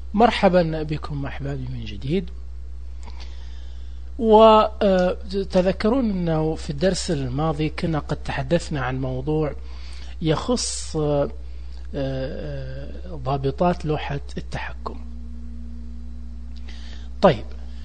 مرحبا بكم أحبابي من جديد. وتذكرون أنه في الدرس الماضي كنا قد تحدثنا عن موضوع يخص ضابطات لوحة التحكم. طيب،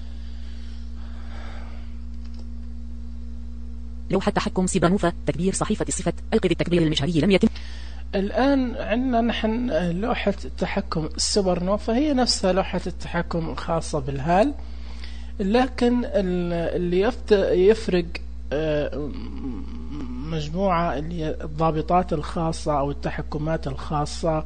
لوحة تحكم سيبانوفا، تكبير صحيفة الصفة، ألقي بالتكبير المجهري لم يتم. الآن عندنا نحن لوحة التحكم السوبرنوفا هي نفسها لوحة التحكم الخاصة بالهال، لكن اللي يفرق مجموعة الضابطات الخاصة أو التحكمات الخاصة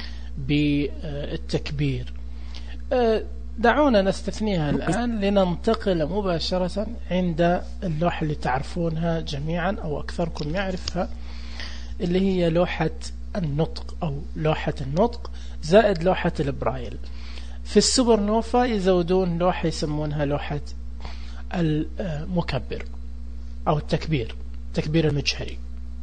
بالتكبير. دعونا نستثنيها الآن لننتقل مباشرة عند اللوحة اللي تعرفونها جميعا أو أكثركم يعرفها، اللي هي لوحة النطق أو لوحة النطق زائد لوحة البرايل. في السوبرنوفا يزودون لوحة يسمونها لوحة المكبر أو التكبير المجهري.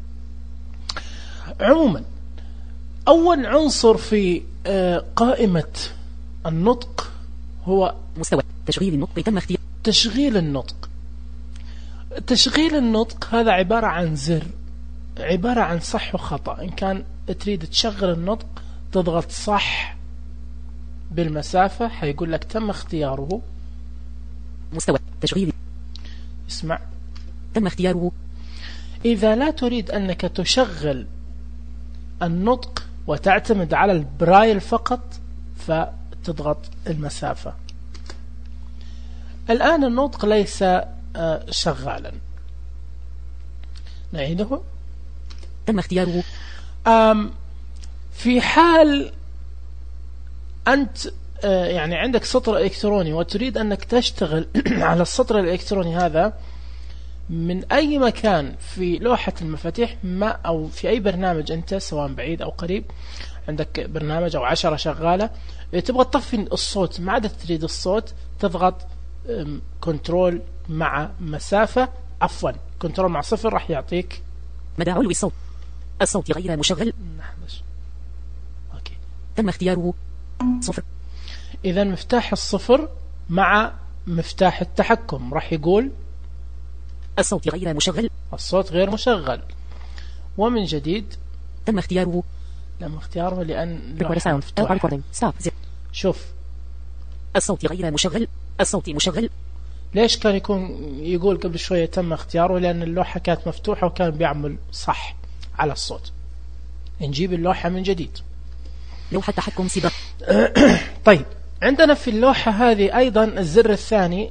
عموما أول عنصر في قائمة النطق هو مستوى تشغيل النطق. تم اختيار تشغيل النطق. تشغيل النطق هذا عبارة عن زر، عبارة عن صح وخطأ. إن كان تريد تشغل النطق تضغط صح بالمسافة، حيقول لك تم اختياره. مستوى تشغيل. اسمع، تم اختياره. إذا لا تريد أنك تشغل النطق وتعتمد على البرايل فقط فتضغط المسافة. الآن النطق ليس شغالا، نعيده. تم اختياره. في حال أنت يعني عندك سطر إلكتروني وتريد أنك تشتغل على السطر الإلكتروني هذا من أي مكان في لوحة المفاتيح ما أو في أي برنامج أنت، سواء بعيد أو قريب، عندك برنامج أو 10 شغالة، تبغى تطفي الصوت ما عاد تريد الصوت، تضغط كنترول مع مسافة، عفوا كنترول مع صفر، راح يعطيك مدى علو الصوت. الصوت غير مشغل. أوكي. تم اختياره. صفر. إذا مفتاح الصفر مع مفتاح التحكم راح يقول الصوت غير مشغل. الصوت غير مشغل. ومن جديد تم اختياره. لم اختياره لأن شوف، الصوت غير مشغل. الصوت مشغل. ليش كان يقول قبل شوية تم اختياره؟ لأن اللوحة كانت مفتوحة وكان بيعمل صح على الصوت. نجيب اللوحة من جديد. لوحة تحكم سباق. طيب، عندنا في اللوحة هذه أيضا الزر الثاني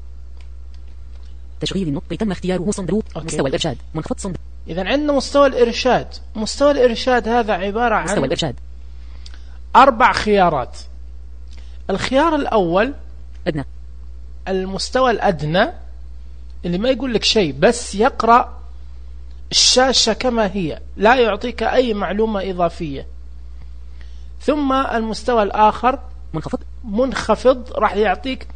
تشغيل النطق. تم اختياره. صندوق. مستوى الإرشاد منخفض. صندوق. إذا عندنا مستوى الإرشاد. مستوى الإرشاد هذا عبارة عن مستوى الإرشاد 4 خيارات. الخيار الأول أدنى. المستوى الأدنى اللي ما يقول لك شيء، بس يقرأ الشاشة كما هي، لا يعطيك أي معلومة إضافية. ثم المستوى الآخر منخفض راح يعطيك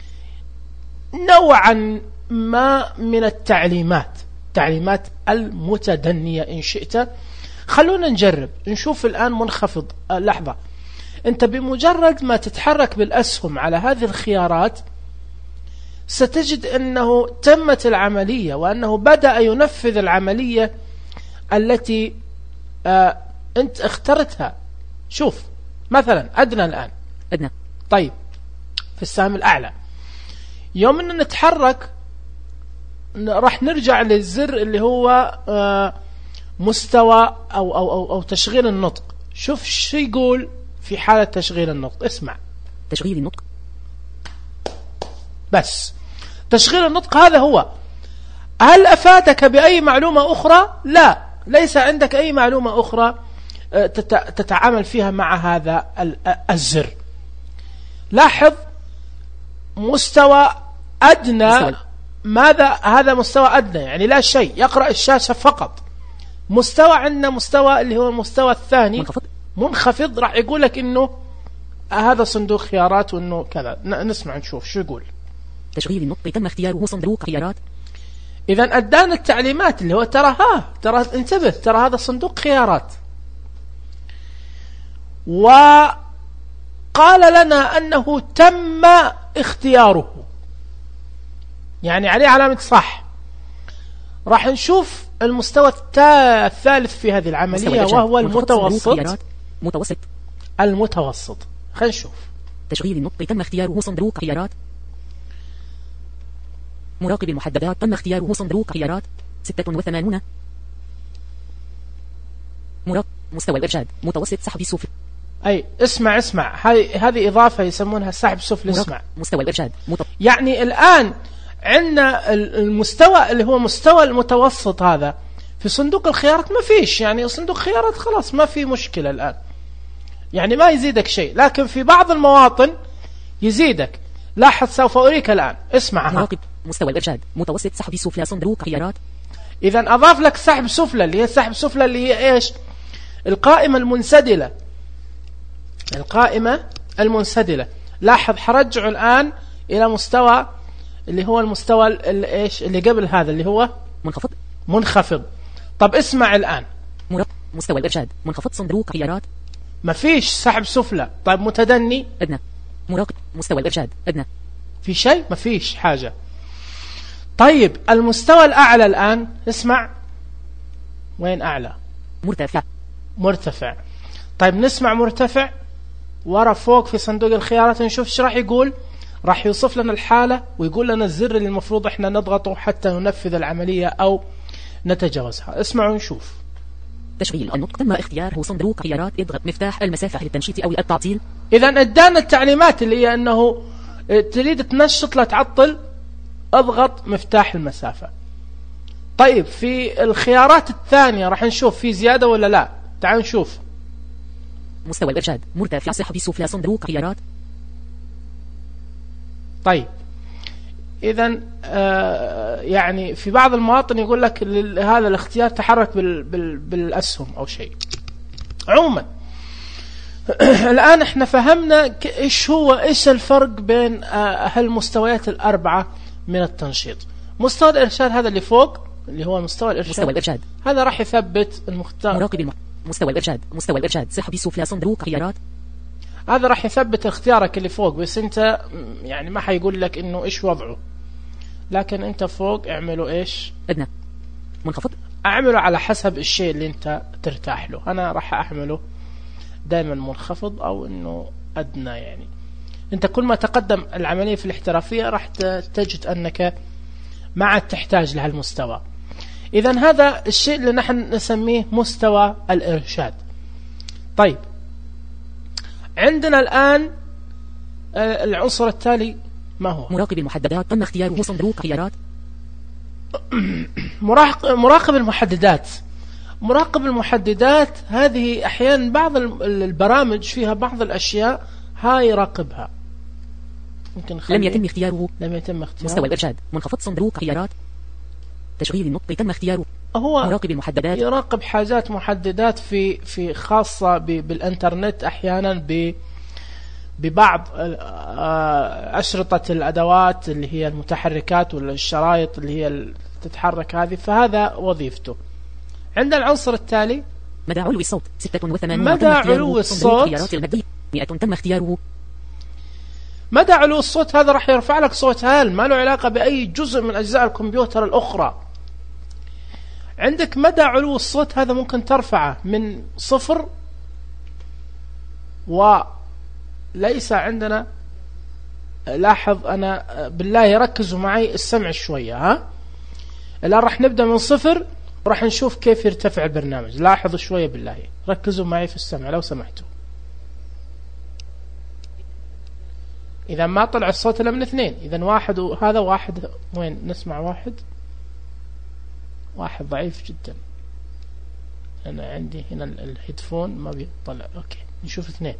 نوعا ما من التعليمات المتدنية إن شئت. خلونا نجرب نشوف الآن منخفض. لحظة، أنت بمجرد ما تتحرك بالأسهم على هذه الخيارات ستجد أنه تمت العملية وأنه بدأ ينفذ العملية التي أنت اخترتها. شوف مثلا أدنى الآن. أدنى. طيب، في السهم الأعلى يوم أن نتحرك راح نرجع للزر اللي هو مستوى أو تشغيل النطق. شوف شو يقول في حالة تشغيل النطق. اسمع، تشغيل النطق. بس تشغيل النطق هذا هو. هل أفادك بأي معلومة أخرى؟ لا، ليس عندك أي معلومة أخرى تتعامل فيها مع هذا الزر. لاحظ، مستوى أدنى. ماذا هذا؟ مستوى أدنى يعني لا شيء، يقرأ الشاشة فقط. مستوى عندنا مستوى اللي هو المستوى الثاني منخفض راح يقول لك إنه هذا صندوق خيارات وإنه كذا. نسمع نشوف شو يقول. تشغيل النطق. تم اختياره. صندوق خيارات. إذا أدانا التعليمات اللي هو ترى انتبه، ترى هذا صندوق خيارات. قال لنا أنه تم اختياره، يعني عليه علامة صح. راح نشوف المستوى الثالث في هذه العملية وهو المتوسط. المتوسط خلينا نشوف. تشغيل النطق تم اختياره صندوق خيارات. مراقب المحددات تم اختياره صندوق خيارات 86. مستوى الإرشاد متوسط سحب السفلي. أي اسمع هذه إضافة يسمونها سحب سفلي. اسمع مستوى الإرشاد يعني الآن عندنا المستوى اللي هو مستوى المتوسط، هذا في صندوق الخيارات ما فيش، يعني صندوق خيارات خلاص ما في مشكلة الآن، يعني ما يزيدك شيء، لكن في بعض المواطن يزيدك. لاحظ سوف أريك الآن. اسمع مستوى الإرشاد متوسط سحب سفلى صندوق خيارات. إذا أضاف لك سحب سفلى اللي هي سحب سفلى اللي هي إيش؟ القائمة المنسدلة. القائمة المنسدلة. لاحظ حرجع الآن إلى مستوى اللي هو المستوى إيش اللي قبل هذا اللي هو منخفض. طب اسمع الآن. مستوى الإرشاد منخفض صندوق خيارات. ما فيش سحب سفلى. طيب متدني أدنى. مراقب مستوى الإرشاد أدنى. في شيء؟ ما فيش حاجة. طيب المستوى الأعلى الآن اسمع. وين أعلى؟ مرتفع. طيب نسمع مرتفع ورا فوق في صندوق الخيارات، نشوف ايش راح يقول. راح يوصف لنا الحالة ويقول لنا الزر اللي المفروض احنا نضغطه حتى ننفذ العملية أو نتجاوزها. اسمعوا ونشوف. تشغيل النطق تم اختياره صندوق خيارات. اضغط مفتاح المسافة للتنشيط أو التعطيل. إذا ادانا التعليمات اللي هي أنه تريد تنشط لا تعطل، اضغط مفتاح المسافة. طيب في الخيارات الثانية راح نشوف في زيادة ولا لا. تعال نشوف. مستوى الإرشاد مرتفع سحب سفلى صندوق خيارات. طيب إذا يعني في بعض المواطن يقول لك هذا الاختيار تحرك بالأسهم أو شيء. عموما الآن احنا فهمنا ايش الفرق بين هالمستويات الأربعة من التنشيط. مستوى الإرشاد هذا اللي فوق اللي هو مستوى الإرشاد هذا راح يثبت المختار. مراقب مستوى الإرشاد سحب سفلى صندوق خيارات. هذا راح يثبت اختيارك اللي فوق، بس انت يعني ما حيقول لك انه ايش وضعه، لكن انت فوق اعمله ايش؟ ادنى منخفض. اعمله على حسب الشيء اللي انت ترتاح له. انا راح اعمله دائما منخفض او انه ادنى. يعني انت كل ما تقدم العملية في الاحترافية راح تجد انك ما عاد تحتاج لهالمستوى. اذا هذا الشيء اللي نحن نسميه مستوى الإرشاد. طيب عندنا الآن العنصر التالي ما هو؟ مراقب المحددات تم اختياره صندوق خيارات. مراقب المحددات. مراقب المحددات هذه أحيانا بعض البرامج فيها بعض الأشياء هاي يراقبها. لم يتم اختياره. مستوى الإرشاد منخفض صندوق خيارات. تشغيل النطق تم اختياره. هو مراقب المحددات يراقب حاجات محددات في خاصة بالإنترنت أحيانا ببعض أشرطة الأدوات اللي هي المتحركات ولا الشرايط اللي هي تتحرك هذه، فهذا وظيفته. عند العنصر التالي مدى علو الصوت 86. مدى علو الصوت خيارات المادية 100 تم اختياره. مدى علو الصوت هذا راح يرفع لك صوت هال ما له علاقة بأي جزء من أجزاء الكمبيوتر الأخرى. عندك مدى علو الصوت هذا ممكن ترفعه من 0 وليس عندنا. لاحظ أنا بالله ركزوا معي السمع شوية. ها الآن راح نبدأ من 0 وراح نشوف كيف يرتفع البرنامج. لاحظوا شوية بالله ركزوا معي في السمع لو سمحتوا. إذا ما طلع الصوت إلا من 2. إذا 1 وهذا 1 وين نسمع 1 ضعيف جدا. أنا عندي هنا الهيدفون ما بيطلع. أوكي نشوف 2.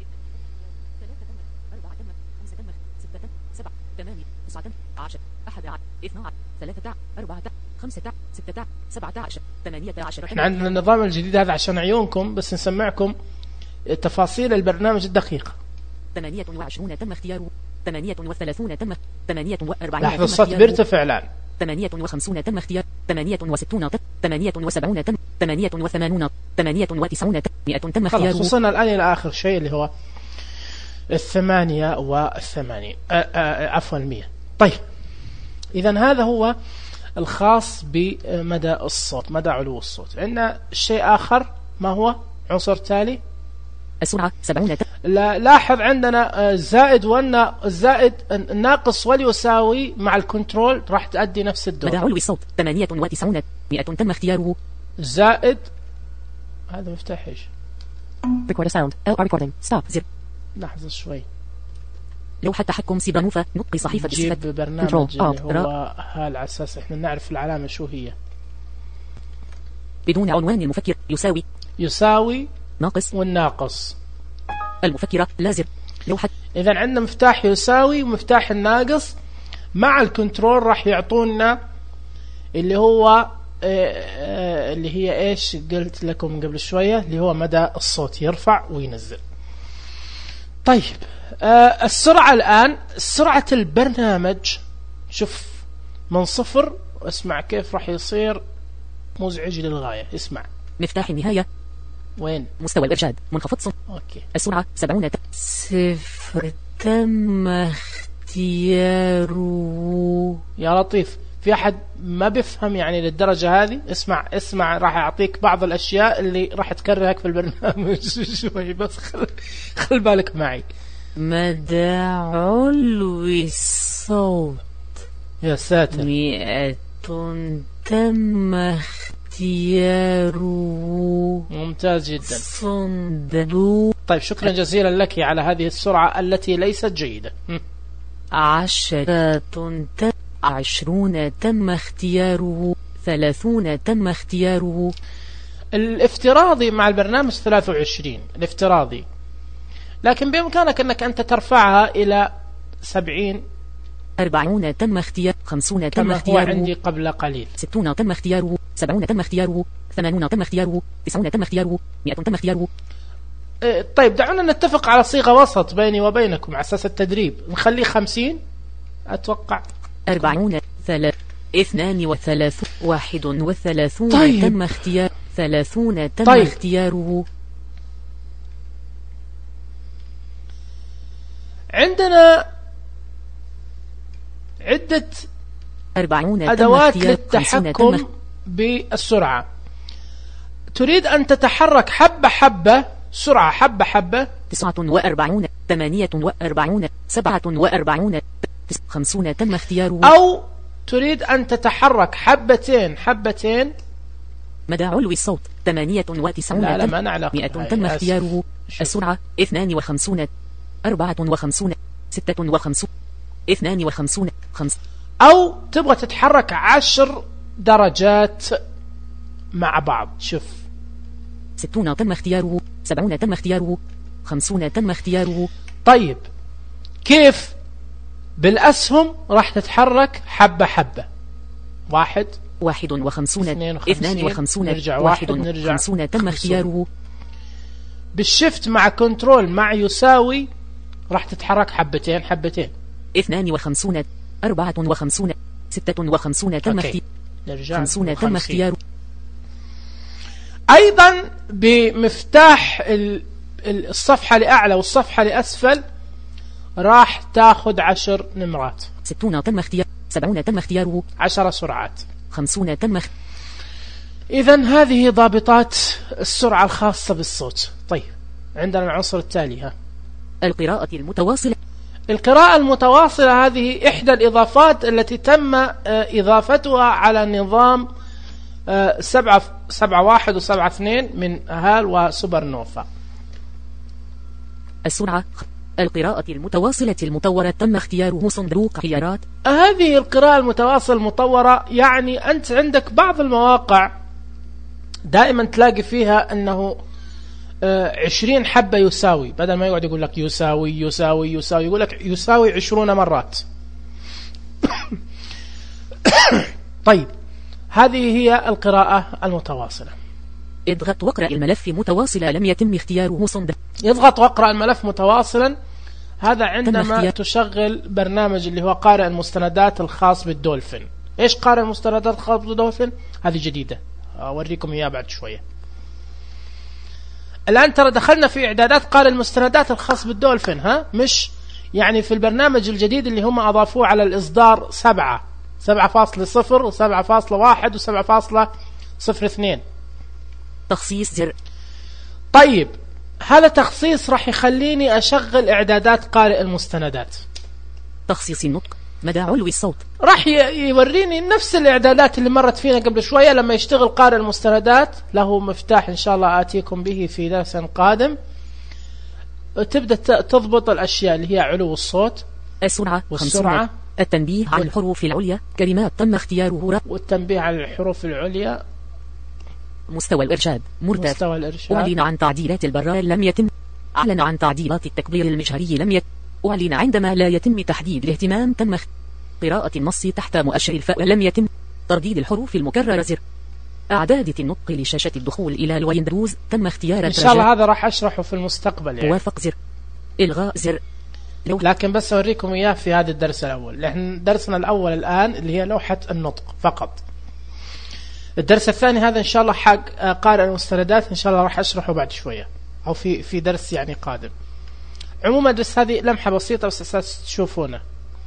18. احنا عندنا النظام الجديد هذا عشان عيونكم بس نسمعكم تفاصيل البرنامج الدقيقة. 28 تم اختياره. 38 تم 48. لاحظ الصوت بيرتفع الآن. 58 تم اختيار. 68 تم 78 تم 88 98 تم 100 تم اختياره. وصلنا الآن إلى آخر شيء اللي هو 88 عفوا 100. طيب إذن هذا هو الخاص بمدى الصوت، مدى علو الصوت. عندنا شيء آخر، ما هو عنصر تالي؟ السرعة 70. لاحظ عندنا الزائد الزائد الناقص واليساوي مع الكنترول راح تؤدي نفس الدور. مدى علو الصوت 98 100 تم اختياره. زائد هذا مفتاح ايش؟ Record a sound. LR recording. Stop. زر. لحظة شوي. لوحة تحكم سيبرانوفا. نطق صحيفة جيب الصفات. برنامج اللي هو على أساس إحنا نعرف العلامة شو هي. بدون عنوان المفكر يساوي ناقص والناقص. المفكرة لازر. لوحة. إذا عندنا مفتاح يساوي ومفتاح الناقص مع الكنترول راح يعطونا اللي هو اللي هي ايش قلت لكم قبل شوية، اللي هو مدى الصوت يرفع وينزل. طيب السرعة الآن، سرعة البرنامج شوف من 0، اسمع كيف راح يصير مزعج للغاية. اسمع مفتاح النهاية. وين؟ مستوى الإرشاد منخفض صوت. أوكي. السرعة 70. 0 تم اختياره. يا لطيف، في أحد ما بيفهم يعني للدرجة هذه؟ اسمع راح أعطيك بعض الأشياء اللي راح تكرهك في البرنامج شوي، بس خل بالك معي. مدى علو الصوت. يا ساتر. 100 تم اختياره. ممتاز جدا. صندوق. طيب شكرا جزيلا لك على هذه السرعة التي ليست جيدة. 10 20 تم اختياره. 30 تم اختياره. الافتراضي مع البرنامج 23 الافتراضي، لكن بإمكانك أنك أنت ترفعها إلى 70. 40 تم اختيار. 50 تم كما اختياره. هو عندي قبل قليل. 60 تم اختياره. 70 تم اختياره. 80 تم اختياره. 90 تم اختياره. 100 تم اختياره. طيب دعونا نتفق على صيغة وسط بيني وبينكم على أساس التدريب. نخليه 50 أتوقع. 40 32 31 طيب. تم اختيار. 30 تم طيب. اختياره. عندنا عدة 40 أدوات للتحكم بالسرعة. تريد أن تتحرك حبة حبة، سرعة حبة حبة. 49 48 47 50 تم اختياره. أو تريد أن تتحرك حبتين حبتين. مدى علو الصوت 98. لا ما نعلق. 100 تم اختياره. السرعة 52 54 56 52 5. أو تبغى تتحرك 10 درجات مع بعض. شوف 60 تم اختياره. 70 تم اختياره. 50 تم اختياره. طيب كيف؟ بالأسهم راح تتحرك حبة حبة. 51 52 نرجع 51 تم اختياره. بالشفت مع كنترول مع يساوي راح تتحرك حبتين حبتين. 52 54 56 تم اختياره. نرجع 50 تم اختياره. أيضا بمفتاح الصفحة لأعلى والصفحة لأسفل راح تاخذ 10 نمرات. 60 تم اختياره. 70 تم اختياره. 10 سرعات. 50 تم إذن هذه ضابطات السرعة الخاصة بالصوت. طيب عندنا العنصر التالي. القراءة المتواصلة. القراءة المتواصلة هذه إحدى الإضافات التي تم إضافتها على نظام 7.1 و7.2 من هال وسوبر نوفا. السرعة. القراءة المتواصلة المطورة تم اختياره. صندوق خيارات. هذه القراءة المتواصلة المطورة يعني أنت عندك بعض المواقع دائما تلاقي فيها أنه 20 حبة يساوي، بدل ما يقعد يقول لك يساوي يساوي يساوي يقول لك يساوي 20 مرات. طيب هذه هي القراءة المتواصلة. اضغط واقرأ الملف متواصلا لم يتم اختياره. صندوق. يضغط واقرأ الملف متواصلا. هذا عندما تشغل برنامج اللي هو قارئ المستندات الخاص بالدولفين. ايش قارئ المستندات الخاص بالدولفين؟ هذه جديدة، أوريكم إياها بعد شوية. الآن ترى دخلنا في إعدادات قارئ المستندات الخاص بالدولفين، ها، مش يعني في البرنامج الجديد اللي هم أضافوه على الإصدار 7.0 و7.1 و7.02. تخصيص زر. طيب هذا تخصيص راح يخليني أشغل إعدادات قارئ المستندات. تخصيص النطق، مدى علو الصوت. راح يوريني نفس الإعدادات اللي مرت فينا قبل شوية لما يشتغل قارئ المستندات. له مفتاح إن شاء الله آتيكم به في درس قادم. تبدأ تضبط الأشياء اللي هي علو الصوت، السرعة والسرعة، التنبيه على الحروف العليا، كلمات تم اختياره، والتنبيه على الحروف العليا، مستوى الإرشاد مرتفع. مستوى الإرشاد. أعلن عن تعديلات البرال لم يتم. أعلن عن تعديلات التكبير المجهري لم يتم. أعلن عندما لا يتم تحديد الاهتمام تم. قراءة النص تحت مؤشر الفاء لم يتم. ترديد الحروف المكررة زر. أعداد النطق لشاشة الدخول إلى الويندوز تم اختيار. إن شاء الله هذا راح أشرحه في المستقبل يعني. توافق زر. إلغاء زر. لكن بس أوريكم إياه في هذا الدرس الأول، لأن درسنا الأول الآن اللي هي لوحة النطق فقط. الدرس الثاني هذا إن شاء الله حق قارئ المستندات، إن شاء الله راح أشرحه بعد شوية أو في درس يعني قادم. عموما درس هذه لمحة بسيطة بس أساس تشوفونه.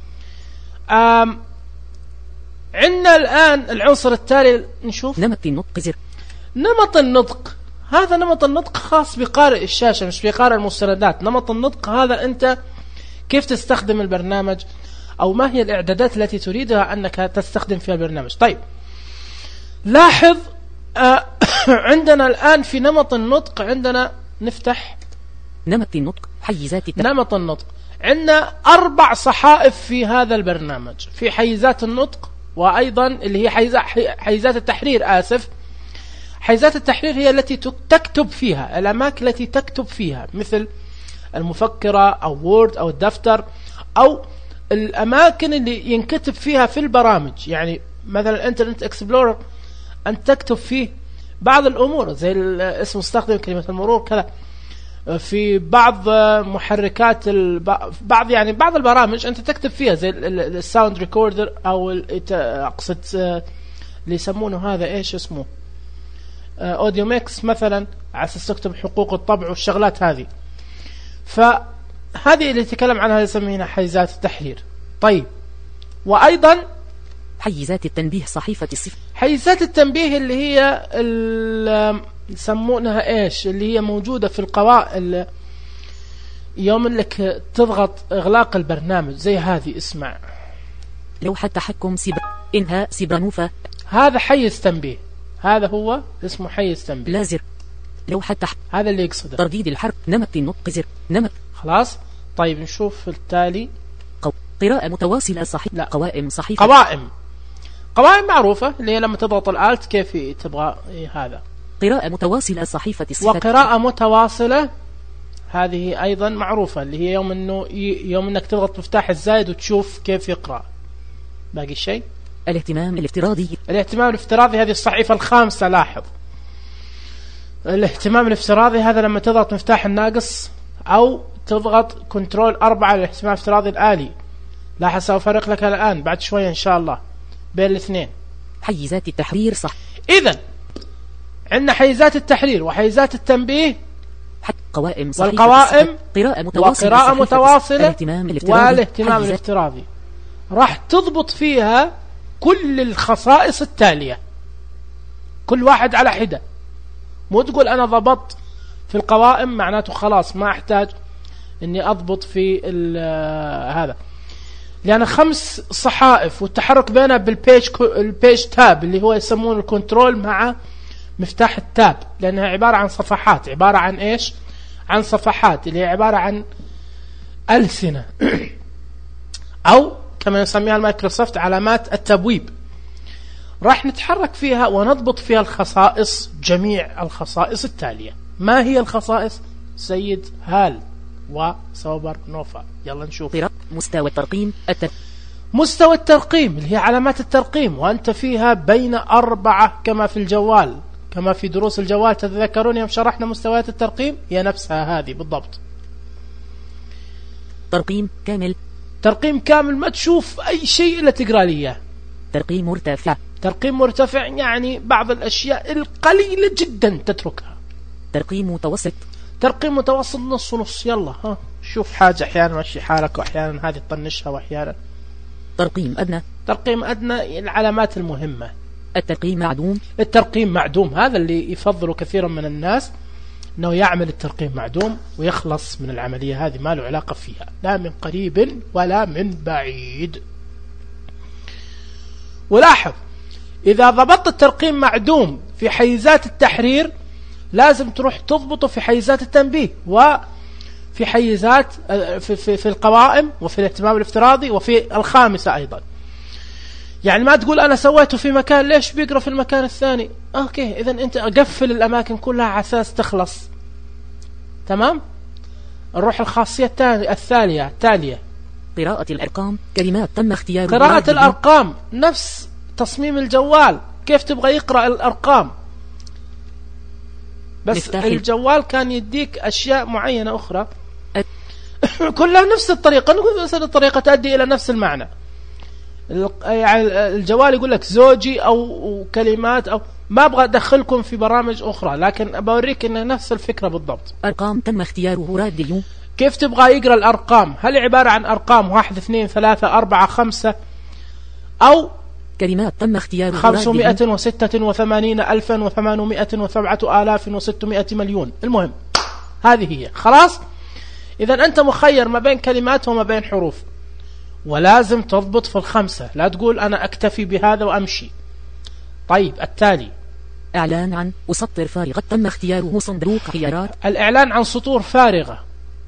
عندنا الآن العنصر التالي، نشوف نمط النطق زر. نمط النطق، هذا نمط النطق خاص بقارئ الشاشة مش بقارئ المستندات. نمط النطق هذا أنت كيف تستخدم البرنامج أو ما هي الإعدادات التي تريدها أنك تستخدم فيها البرنامج. طيب لاحظ عندنا الآن في نمط النطق عندنا نفتح نمط النطق حيزات نمط النطق. عندنا 4 صحائف في هذا البرنامج، في حيزات النطق وأيضا اللي هي حيزات التحرير. حيزات التحرير هي التي تكتب فيها، الأماكن التي تكتب فيها مثل المفكرة أو وورد أو الدفتر، أو الأماكن اللي ينكتب فيها في البرامج. يعني مثلا الانترنت اكسبلورر أن تكتب فيه بعض الأمور زي اسم مستخدم، كلمة المرور، كذا. في بعض محركات بعض البرامج أنت تكتب فيها زي الساوند ريكوردر أو أقصد اللي يسمونه هذا إيش اسمه أوديو ميكس مثلا، على أساس تكتب حقوق الطبع والشغلات هذه. فهذه اللي تكلم عنها يسمينها حيزات التحرير. طيب وأيضا حيزات التنبيه صحيفة الصفر. حيزات التنبيه اللي هي يسمونها إيش، اللي هي موجودة في القوائم يوم لك تضغط إغلاق البرنامج زي هذه. اسمع، لوحة تحكم إنهاء سيبرانوفا، هذا حيز تنبيه، هذا هو اسمه حيز تنبيه. لازر لوحة هذا اللي يقصده. ترديد الحرف نمط النطق زر. نمط خلاص. طيب نشوف التالي. قراءة متواصلة صحيفة. لا، قوائم صحيفة. قوائم معروفة اللي هي لما تضغط الآلت كيف تبغى هذا. قراءة متواصلة صحيفة الصفة. وقراءة متواصلة هذه أيضا معروفة، اللي هي يوم أنك تضغط مفتاح الزائد وتشوف كيف يقرأ. باقي شيء. الاهتمام الافتراضي هذه الصحيفة الخامسة. لاحظ الاهتمام الافتراضي هذا لما تضغط مفتاح الناقص أو تضغط كنترول 4 الاهتمام الافتراضي الآلي. لاحظ سأفرق لك الآن بعد شوية إن شاء الله بين الاثنين. حيزات التحرير صح. إذن عندنا حيزات التحرير وحيزات التنبيه قوائم والقوائم وقراءة متواصلة والاهتمام الافتراضي. راح تضبط فيها كل الخصائص التالية، كل واحد على حدة. مو تقول أنا ضبطت في القوائم معناته خلاص ما أحتاج أني أضبط في هذا، لأن 5 صحائف والتحرك بينها بالبيج تاب اللي هو يسمونه الكنترول مع مفتاح التاب، لأنها عبارة عن صفحات. عبارة عن إيش؟ عن صفحات اللي هي عبارة عن ألسنة أو كما يسميها المايكروسوفت علامات التبويب. راح نتحرك فيها ونضبط فيها الخصائص، جميع الخصائص التالية. ما هي الخصائص؟ سيد هال وسوبر نوفا. يلا نشوف. مستوى الترقيم اللي هي علامات الترقيم، وأنت فيها بين 4 كما في الجوال، كما في دروس الجوال. تتذكرون يوم شرحنا مستويات الترقيم؟ هي نفسها هذه بالضبط. ترقيم كامل ما تشوف أي شيء إلا تقرأ لي إياه. ترقيم مرتفع يعني بعض الأشياء القليلة جدا تتركها. ترقيم متوسط نص ونص، يلا ها شوف حاجة أحيانا ماشي حالك وأحيانا هذه تطنشها وأحيانا. ترقيم أدنى. ترقيم أدنى العلامات المهمة. الترقيم معدوم. الترقيم معدوم هذا اللي يفضله كثيرا من الناس، أنه يعمل الترقيم معدوم ويخلص من العملية هذه، ما له علاقة فيها لا من قريب ولا من بعيد. ولاحظ إذا ضبطت الترقيم معدوم في حيزات التحرير لازم تروح تضبطه في حيزات التنبيه وفي حيزات في القوائم وفي الاهتمام الافتراضي وفي الخامسة أيضا. يعني ما تقول أنا سويته في مكان ليش بيقرأ في المكان الثاني. أوكي إذن أنت أقفل الأماكن كلها على أساس تخلص. تمام. نروح الخاصية التالية قراءة الأرقام. كلمات تم اختيار. قراءة الأرقام نفس تصميم الجوال، كيف تبغى يقرأ الأرقام، بس الجوال كان يديك أشياء معينة أخرى كلها نفس الطريقة، نفس الطريقة تؤدي إلى نفس المعنى. يعني الجوال يقول لك زوجي أو كلمات، أو ما أبغى أدخلكم في برامج أخرى لكن بوريك إنه نفس الفكرة بالضبط. أرقام تم اختياره راديو. كيف تبغى يقرأ الأرقام؟ هل عبارة عن أرقام 1 2 3 4 5 أو كلمات تم اختياره 586,807,600 مليون؟ المهم هذه هي خلاص. إذا أنت مخير ما بين كلمات وما بين حروف، ولازم تضبط في الخمسة، لا تقول أنا أكتفي بهذا وأمشي. طيب التالي إعلان عن وسطر فارغة تم اختياره صندوق خيارات. الإعلان عن سطور فارغة،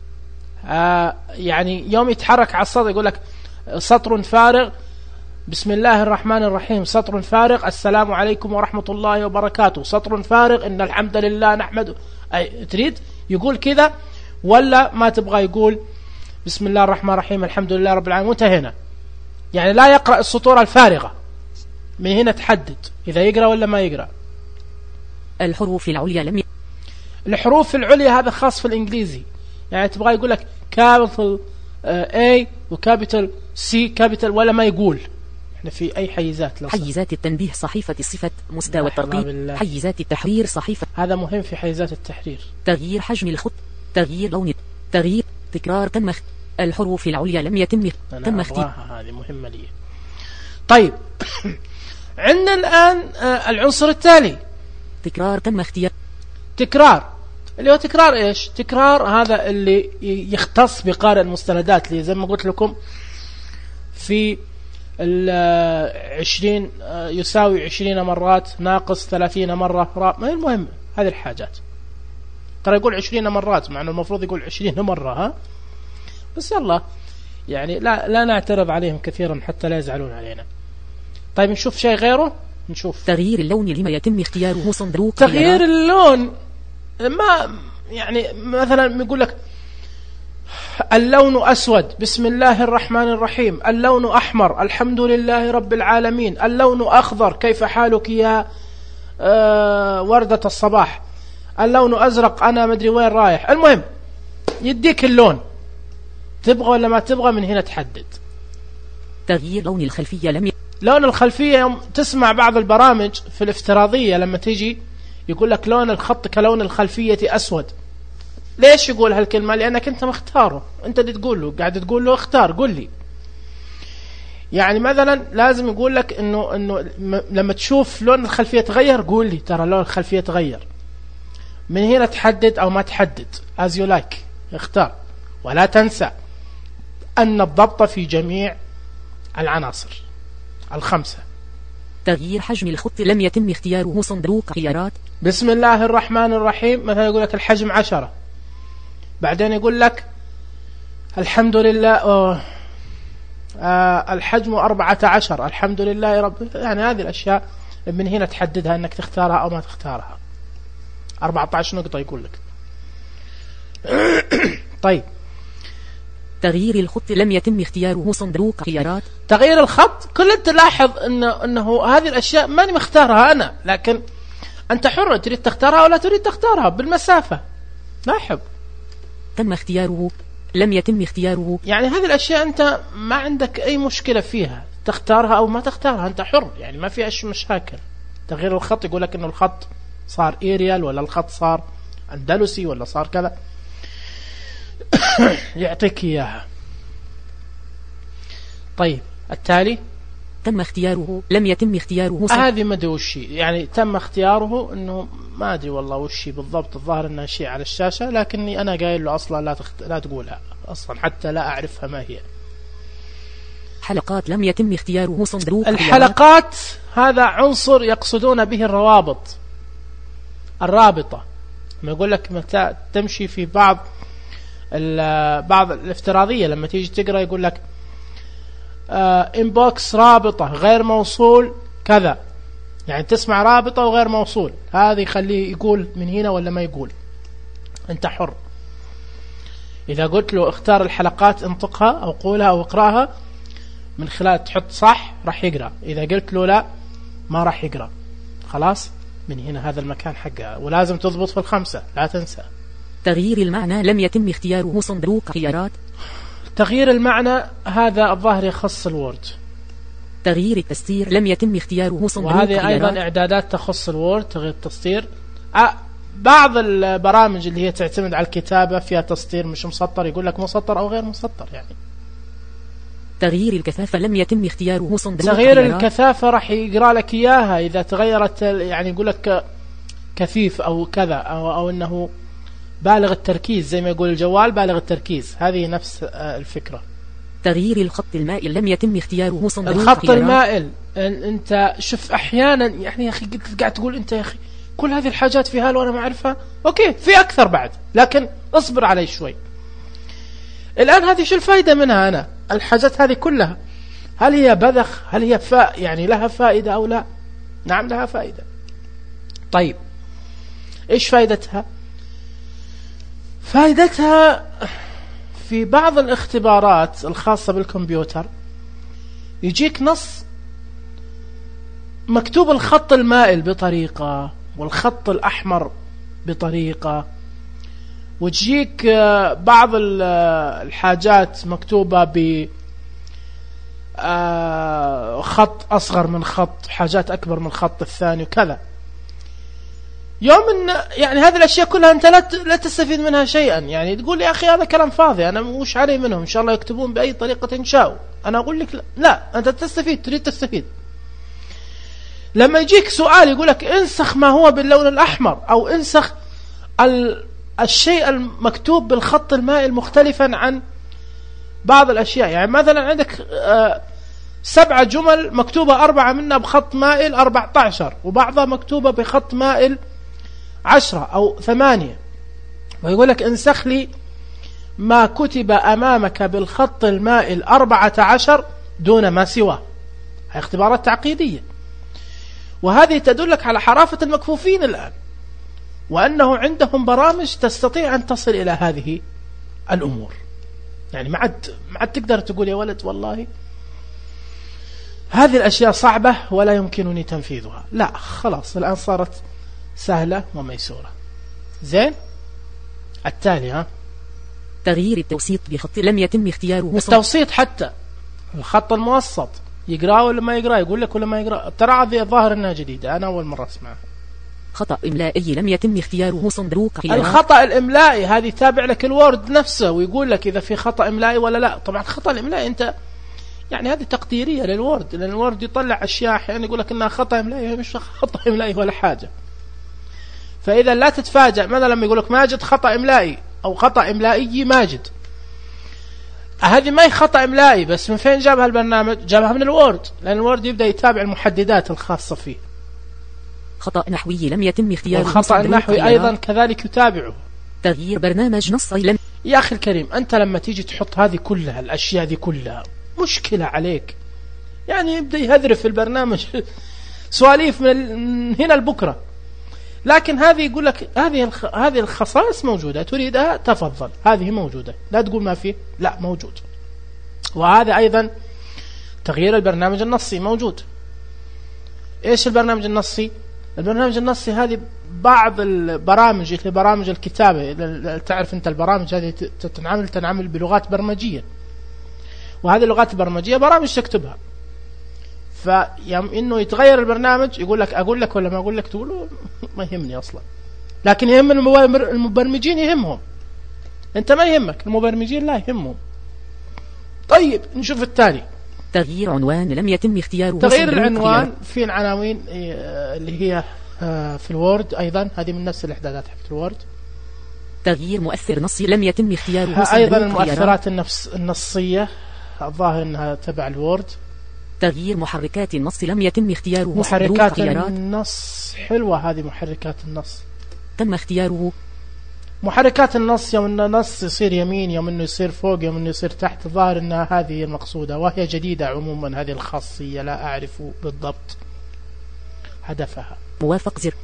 يعني يوم يتحرك على السطر يقول لك سطر فارغ بسم الله الرحمن الرحيم، سطر فارغ السلام عليكم ورحمة الله وبركاته، سطر فارغ إن الحمد لله نحمده. تريد يقول كذا ولا ما تبغى يقول بسم الله الرحمن الرحيم الحمد لله رب العالمين وانتهينا؟ يعني لا يقرأ السطور الفارغة، من هنا تحدد إذا يقرأ ولا ما يقرأ. الحروف العليا الحروف العليا هذا خاص في الإنجليزي، يعني تبغى يقول لك كابيتال A وكابيتال C كابيتال ولا ما يقول. احنا في أي حيزات؟ حيزات التنبيه صحيفة الصفة مستوى الترقيم. حيزات التحرير صحيفة، هذا مهم في حيزات التحرير. تغيير حجم الخط، تغيير لون، تغيير تكرار تم الحروف العليا لم يتم هذه مهمة لي. طيب عندنا الآن العنصر التالي تكرار تم اختيار. تكرار اللي هو تكرار إيش؟ تكرار هذا اللي يختص بقارئ المستندات، اللي زي ما قلت لكم في 20 يساوي 20 مرات ناقص 30 مرة ما المهم هذه الحاجات. ترى يقول 20 مرات مع أنه المفروض يقول 20 مرة ها، بس يلا يعني لا نعترض عليهم كثيرا حتى لا يزعلون علينا. طيب نشوف شيء غيره. نشوف تغيير اللون لما يتم اختياره صندوق. تغيير اللون ما يعني مثلا يقول لك اللون أسود بسم الله الرحمن الرحيم، اللون أحمر الحمد لله رب العالمين، اللون أخضر كيف حالك يا وردة الصباح، اللون أزرق أنا مدري وين رايح. المهم يديك اللون، تبغى ولا ما تبغى من هنا تحدد. تغيير لون الخلفية لون الخلفية يوم تسمع بعض البرامج في الافتراضية لما تيجي يقول لك لون الخط كلون الخلفية أسود. ليش يقول هالكلمة؟ لأنك أنت مختاره، أنت اللي تقول له، قاعد تقول له اختار قل لي. يعني مثلا لازم يقول لك إنه لما تشوف لون الخلفية تغير قول لي ترى لون الخلفية تغير. من هنا تحدد أو ما تحدد as you like، اختار. ولا تنسى أن الضبط في جميع العناصر الخمسة. تغيير حجم الخط لم يتم اختياره صندوق خيارات. بسم الله الرحمن الرحيم مثلا يقول لك الحجم 10، بعدين يقول لك الحمد لله الحجم 14 الحمد لله رب. يعني هذه الأشياء من هنا تحددها أنك تختارها أو ما تختارها. 14 نقطة يقول لك. طيب تغيير الخط لم يتم اختياره صندوق خيارات. تغيير الخط كل تلاحظ أنه هذه الأشياء ماني مختارها أنا، لكن أنت حر تريد تختارها ولا تريد تختارها بالمسافة. لاحظ تم اختياره لم يتم اختياره. يعني هذه الأشياء أنت ما عندك أي مشكلة فيها، تختارها أو ما تختارها أنت حر، يعني ما في أي مشاكل. تغيير الخط يقول لك أنه الخط صار إيريال ولا الخط صار أندلسي ولا صار كذا يعطيك إياها. طيب التالي تم اختياره لم يتم اختياره هذه ما ادري وش يعني تم اختياره انه ما ادري والله وش بالضبط. الظاهر انها شيء على الشاشة لكني انا قايل له اصلا لا تقولها اصلا حتى لا اعرفها ما هي. حلقات لم يتم اختياره صندوق الحلقات هذا عنصر يقصدون به الروابط الرابطة. ما يقول لك متى تمشي في بعض الافتراضية لما تيجي تقرأ يقول لك انبوكس رابطة غير موصول كذا، يعني تسمع رابطة وغير موصول، هذا يخليه يقول من هنا ولا ما يقول، انت حر. اذا قلت له اختار الحلقات انطقها او قولها او اقراها من خلال تحط صح راح يقرأ، اذا قلت له لا ما راح يقرأ. خلاص من هنا هذا المكان حقها، ولازم تضبط في الخمسة لا تنسى. تغيير المعنى لم يتم اختياره صندوق خيارات. تغيير المعنى هذا الظاهر يخص الوورد. تغيير التسطير لم يتم اختياره صندوق وهذه خيارات. أيضا إعدادات تخص الوورد. تغيير التسطير بعض البرامج اللي هي تعتمد على الكتابة فيها تسطير مش مسطر يقول لك مسطر أو غير مسطر يعني. تغيير الكثافة لم يتم اختياره صندوق تغيير خيارات. الكثافة راح يقرأ لك إياها إذا تغيرت، يعني يقول لك كثيف أو كذا أو أنه بالغ التركيز زي ما يقول الجوال بالغ التركيز، هذه نفس الفكرة. تغيير الخط المائل لم يتم اختياره صندوق الخط خيارات. المائل انت شوف احيانا يعني يا اخي قاعد تقول انت يا اخي كل هذه الحاجات في هال وانا ما اعرفها. اوكي في اكثر بعد لكن اصبر علي شوي. الان هذه شو الفائدة منها؟ انا الحاجات هذه كلها هل هي بذخ؟ هل هي يعني لها فائدة او لا؟ نعم لها فائدة. طيب ايش فائدتها؟ فائدتها في بعض الاختبارات الخاصة بالكمبيوتر يجيك نص مكتوب الخط المائل بطريقة والخط الأحمر بطريقة، وتجيك بعض الحاجات مكتوبة بخط أصغر من خط، حاجات أكبر من الخط الثاني وكذا. يوم ان يعني هذه الاشياء كلها انت لا تستفيد منها شيئا، يعني تقول يا اخي هذا كلام فاضي انا مش علي منهم ان شاء الله يكتبون باي طريقه شاءوا. انا اقول لك لا انت تستفيد، تريد تستفيد. لما يجيك سؤال يقول لك انسخ ما هو باللون الاحمر او انسخ الشيء المكتوب بالخط المائل مختلفا عن بعض الاشياء، يعني مثلا عندك 7 جمل مكتوبة 4 منها بخط مائل 14 وبعضها مكتوبة بخط مائل 10 أو 8، ويقول لك انسخ لي ما كتب أمامك بالخط المائل 14 دون ما سواه. هي اختبارات تعقيدية، وهذه تدلك على حرافة المكفوفين الآن، وأنه عندهم برامج تستطيع أن تصل إلى هذه الأمور. يعني ما عاد تقدر تقول يا ولد والله هذه الأشياء صعبة ولا يمكنني تنفيذها، لا خلاص الآن صارت سهلة وميسورة. زين التالي تغيير التوسيط بخط لم يتم اختياره. التوسيط حتى الخط الموسط يقرأ ولا ما يقرأ، يقول لك ولا ما يقرأ. ترى هذه الظاهر انها جديدة انا اول مرة اسمعها. خطأ إملائي لم يتم اختياره صندوق خيارات. الخطأ الإملائي هذه تابع لك الوورد نفسه ويقول لك إذا في خطأ إملائي ولا لا. طبعا الخطأ الإملائي أنت يعني هذه تقديرية للوورد، لأن الوورد يطلع أشياء أحيانا يقول لك إنها خطأ إملائي، مش خطأ إملائي ولا حاجة. فإذا لا تتفاجأ مثلا لما يقول لك ماجد خطأ إملائي أو خطأ إملائي ماجد، هذه ما هي خطأ إملائي، بس من فين جابها البرنامج؟ جابها من الوورد، لأن الوورد يبدأ يتابع المحددات الخاصة فيه. خطأ نحوي لم يتم اختياره. والخطأ النحوي أيضا كذلك يتابعه. تغيير برنامج نصي لم. يا أخي الكريم أنت لما تيجي تحط هذه كلها الأشياء دي كلها مشكلة عليك، يعني يبدأ يهذرف في البرنامج سواليف من هنا لبكرة. لكن هذه يقول لك هذه الخصائص موجودة، تريدها تفضل، هذه موجودة، لا تقول ما فيه، لا موجود. وهذا أيضا تغيير البرنامج النصي موجود. إيش البرنامج النصي؟ البرنامج النصي هذه بعض البرامج اللي برامج الكتابة، تعرف أنت البرامج هذه تنعمل بلغات برمجية، وهذه اللغات البرمجية برامج تكتبها. فيوم إنه يتغير البرنامج يقول لك أقول لك ولا ما أقول لك، تقول ما يهمني أصلا، لكن يهم المبرمجين، يهمهم. أنت ما يهمك، المبرمجين لا يهمهم. طيب نشوف التالي. تغيير عنوان لم يتم اختياره. تغيير العنوان في العناوين اللي هي في الوورد أيضا، هذه من نفس الإعدادات حقت الوورد. تغيير مؤثر نصي لم يتم اختياره. أيضا المؤثرات النصية الظاهر أنها تبع الوورد. تغيير محركات النص لم يتم اختياره. محركات النص حلوة هذه، محركات النص تم اختياره. محركات النص يوم أن النص يصير يمين، يوم أنه يصير فوق، يوم أنه يصير تحت. الظاهر أنها هذه المقصودة، وهي جديدة عموما هذه الخاصية، لا أعرف بالضبط هدفها. موافق زر.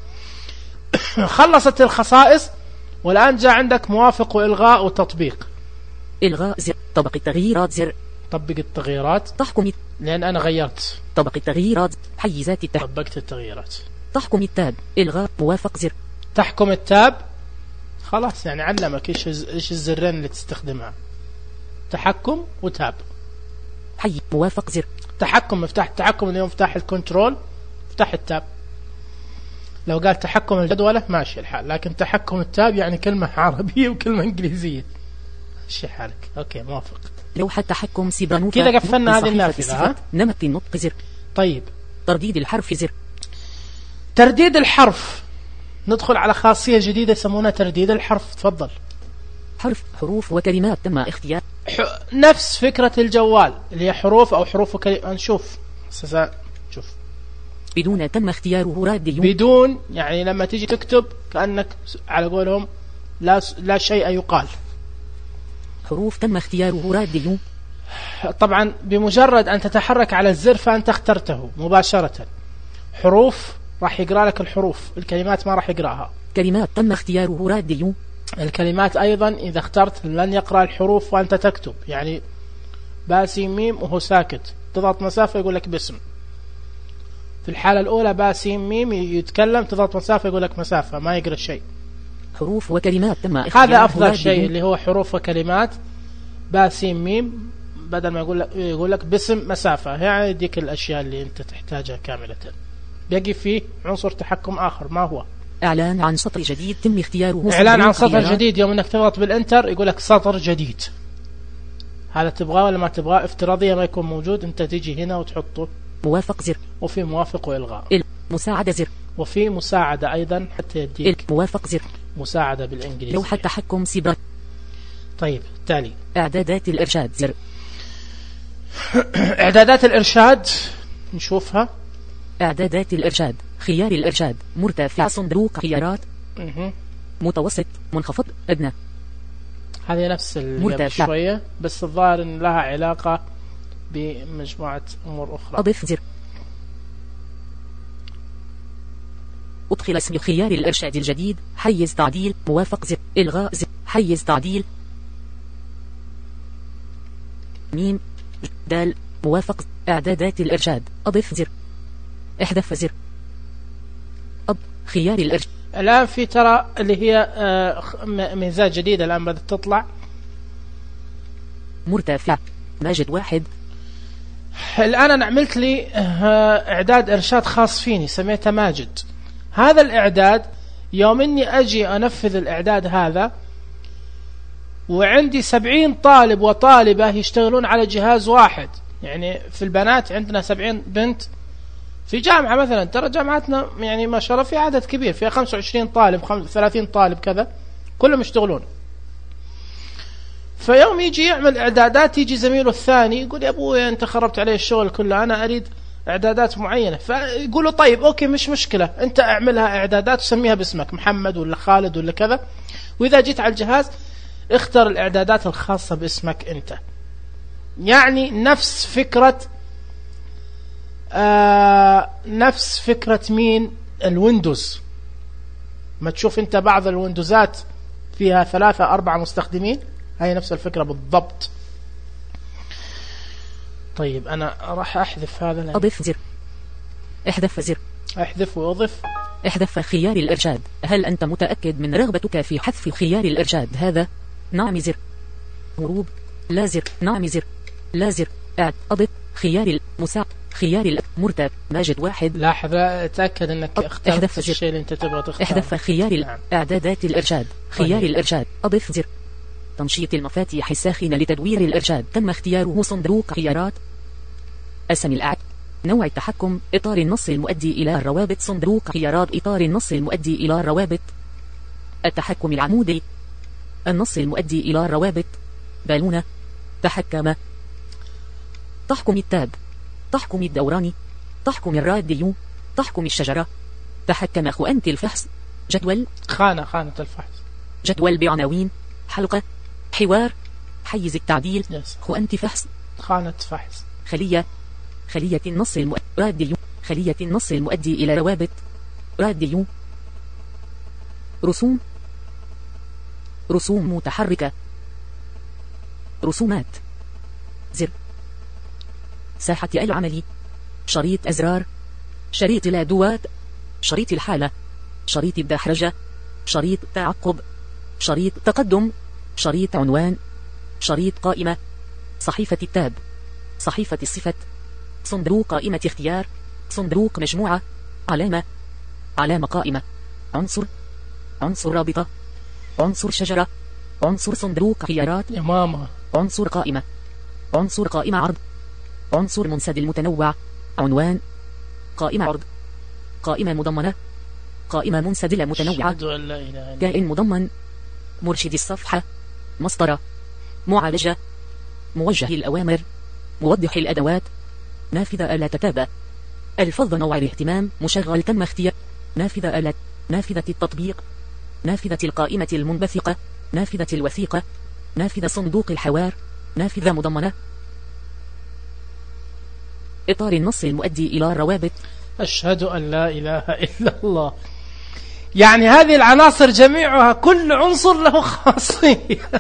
خلصت الخصائص، والآن جاء عندك موافق وإلغاء وتطبيق. إلغاء زر. طبق التغييرات زر. طبق التغييرات. تحكم. لأن أنا غيرت. طبق التغييرات. حيزات طبقت التغييرات. تحكم التاب. إلغاء. موافق زر. تحكم التاب. خلاص يعني علمك إيش الزرين اللي تستخدمها. تحكم وتاب. حي. موافق زر. تحكم، مفتاح التحكم اليوم مفتاح الكنترول، مفتاح التاب. لو قال تحكم الجدولة ماشي الحال، لكن تحكم التاب يعني كلمة عربية وكلمة إنجليزية. ماشي حالك. أوكي موافق. لوحة تحكم سيبرانوفا. كذا قفلنا هذه النافذة. نمط النطق زر. طيب ترديد الحرف زر. ترديد الحرف. ندخل على خاصية جديدة يسمونها ترديد الحرف. تفضل. حروف وكلمات تم اختيار. نفس فكرة الجوال اللي هي حروف أو حروف وكلمات. نشوف شوف. بدون تم اختياره راديو. بدون يعني لما تيجي تكتب كأنك على قولهم لا شيء يقال. حروف تم اختياره راديو. طبعا بمجرد أن تتحرك على الزر فأنت اخترته مباشرة. حروف راح يقرأ لك الحروف، الكلمات ما راح يقرأها. كلمات تم اختياره راديو. الكلمات أيضا إذا اخترت لن يقرأ الحروف وأنت تكتب، يعني باسم ميم وهو ساكت، تضغط مسافة يقول لك باسم. في الحالة الأولى باسم ميم يتكلم، تضغط مسافة يقول لك مسافة، ما يقرأ شيء. حروف وكلمات تم اختياره. هذا أفضل شيء اللي هو حروف وكلمات. باسم ميم بدل ما يقول لك باسم مسافة، يعني يديك الأشياء اللي أنت تحتاجها كاملة. بيجي فيه عنصر تحكم آخر، ما هو؟ إعلان عن سطر جديد تم اختياره. إعلان عن سطر جديد، يوم أنك تضغط بالإنتر يقول لك سطر جديد. هذا تبغاه ولا ما تبغاه؟ افتراضيا ما يكون موجود، أنت تيجي هنا وتحطه. موافق زر. وفي موافق وإلغاء. مساعدة زر. وفي مساعدة أيضا حتى يديك موافق زر. مساعدة بالإنجليزي. لوحة تحكم سيبرا. طيب تالي. إعدادات الإرشاد زر. إعدادات الإرشاد نشوفها. إعدادات الإرشاد. خيار الإرشاد. مرتفع. صندوق خيارات. متوسط. منخفض. أدنى. هذه نفس اللي شوية، بس الظاهر إن لها علاقة بمجموعة أمور أخرى. أضف زر. أدخل اسم خيار الإرشاد الجديد. حيز تعديل. موافق زر. إلغاء زر. حيز تعديل. ميم دال. موافق. إعدادات الإرشاد. أضف زر. احذف زر. خيار الإرشاد. الآن في ترى اللي هي ميزات جديدة الآن بدأت تطلع. مرتفع. ماجد واحد. الآن أنا عملت لي إعداد إرشاد خاص فيني سميته ماجد. هذا الإعداد يوم أني أجي أنفذ الإعداد هذا وعندي 70 طالب وطالبة يشتغلون على جهاز واحد، يعني في البنات عندنا 70 بنت في جامعة مثلا، ترى جامعتنا يعني ما شاء الله في عدد كبير، فيها 25 طالب 30 طالب كذا كلهم يشتغلون. فيوم يجي يعمل إعدادات يجي زميله الثاني يقول يا أبوي أنت خربت عليه الشغل كله، أنا أريد إعدادات معينة. فيقولوا طيب أوكي مش مشكلة، أنت أعملها إعدادات وسميها باسمك محمد ولا خالد ولا كذا، وإذا جيت على الجهاز اختر الإعدادات الخاصة باسمك أنت. يعني نفس فكرة مين؟ الويندوز. ما تشوف أنت بعض الويندوزات فيها 3-4 مستخدمين، هاي نفس الفكرة بالضبط. طيب أنا راح أحذف هذا. أضف زر. احذف زر. أحذف وأضف. احذف خيار الإرشاد. هل أنت متأكد من رغبتك في حذف خيار الإرشاد هذا؟ نعم زر. هروب. لا زر. نعم زر. لا زر. أضف خيار خيار مرتب ماجد 1. لاحظ تأكد أنك اخترت الشيء اللي أنت تبغى تختاره. احذف خيار نعم. إعدادات الإرشاد. خيار الإرشاد. أضف زر تنشيط المفاتيح الساخنة لتدوير الإرشاد. تم اختياره. صندوق خيارات. اسم الأعداد. نوع التحكم. إطار النص المؤدي إلى الروابط. صندوق خيارات. إطار النص المؤدي إلى الروابط. التحكم العمودي. النص المؤدي إلى الروابط. بالونة. تحكم. تحكم التاب. تحكم الدوران. تحكم الراديو. تحكم الشجرة. تحكم خانة الفحص. جدول. خانة الفحص. جدول بعناوين. حلقة. حوار. حيز التعديل. خانة فحص. خانة فحص. خلية النص راديو. خلية النص المؤدي إلى روابط. راديو. رسوم متحركة. رسومات. زر. ساحة العمل. شريط أزرار. شريط الأدوات. شريط الحالة. شريط الدحرجة. شريط تعقب. شريط تقدم. شريط عنوان. شريط قائمة. صحيفة التاب. صحيفة الصفة. صندوق قائمة اختيار. صندوق مجموعة. علامة قائمة. عنصر رابطة. عنصر شجرة. عنصر صندوق خيارات. يا ماما. عنصر قائمة. عنصر قائمة عرض. عنصر منسدل متنوع. عنوان. قائمة عرض. قائمة مضمنة. قائمة منسدلة متنوعة. كائن مضمن. مرشد الصفحة. مسطرة. معالجة. موجه الأوامر. موضح الأدوات. نافذة آلة تتابع. الفظ نوع الاهتمام. مشغل. تم اختيار. نافذة آلة. نافذة التطبيق. نافذة القائمة المنبثقة. نافذة الوثيقة. نافذة صندوق الحوار. نافذة مضمنة. إطار النص المؤدي إلى الروابط. أشهد أن لا إله إلا الله. يعني هذه العناصر جميعها كل عنصر له خاصية.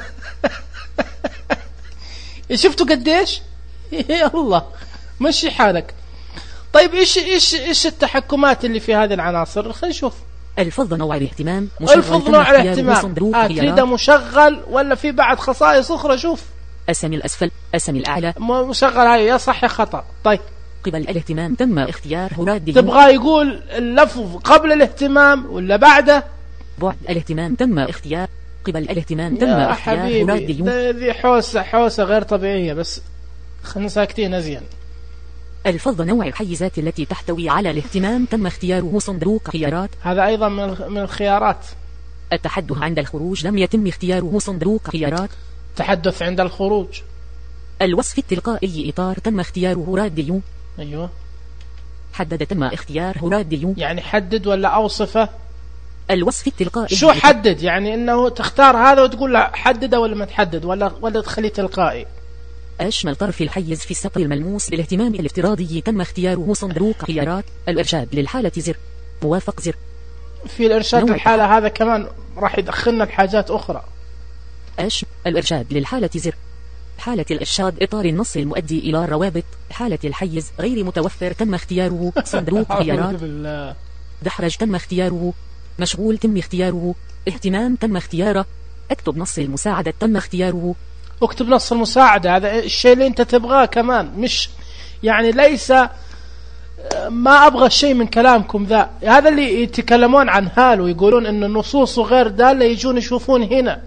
شفتوا قديش؟ يا الله مشي حالك. طيب إيش التحكمات اللي في هذه العناصر؟ خلينا نشوف. الفظ نوع الاهتمام. الفظ نوع الاهتمام. تريده مشغل ولا في بعد خصائص أخرى؟ شوف. اسم الأسفل. اسم الأعلى. مشغل هاي يا صح يا خطأ. طيب قبل الاهتمام تم اختيار راديو. تبغى يقول اللفظ قبل الاهتمام ولا بعده؟ بعد الاهتمام تم اختيار. قبل الاهتمام تم اختيار راديو. ذي حوسة غير طبيعية. بس خلنا ساكتين أزين. الفظ نوع الحيزات التي تحتوي على الاهتمام. تم اختياره. صندوق خيارات. هذا أيضا من الخيارات. التحدث عند الخروج. لم يتم اختياره. صندوق خيارات. تحدث عند الخروج. الوصف التلقائي. إطار. تم اختياره. راديو. أيوة. حدد. تم اختياره. راديو. يعني حدد ولا أوصفه؟ الوصف التلقائي. شو حدد؟ يعني إنه تختار هذا وتقول له حدده ولا ما تحدد ولا تخليه تلقائي؟ أشمل طرف الحيز في السطر الملموس بالاهتمام الافتراضي. تم اختياره. صندوق خيارات. الإرشاد للحالة. زر. موافق. زر. في الإرشاد للحالة هذا كمان راح يدخلنا الحاجات أخرى. الإرشاد للحالة. زر. حالة الإرشاد. إطار النص المؤدي إلى الروابط. حالة الحيز غير متوفر. تم اختياره. صندوق خيارات. دحرج. تم اختياره. مشغول. تم اختياره. اهتمام. تم اختياره. اكتب نص المساعدة. تم اختياره. اكتب نص المساعدة. هذا الشيء اللي انت تبغاه كمان. مش يعني ليس ما أبغى الشيء من كلامكم ذا. هذا اللي يتكلمون عن هال ويقولون إن النصوص غير دالة. يجون يشوفون هنا.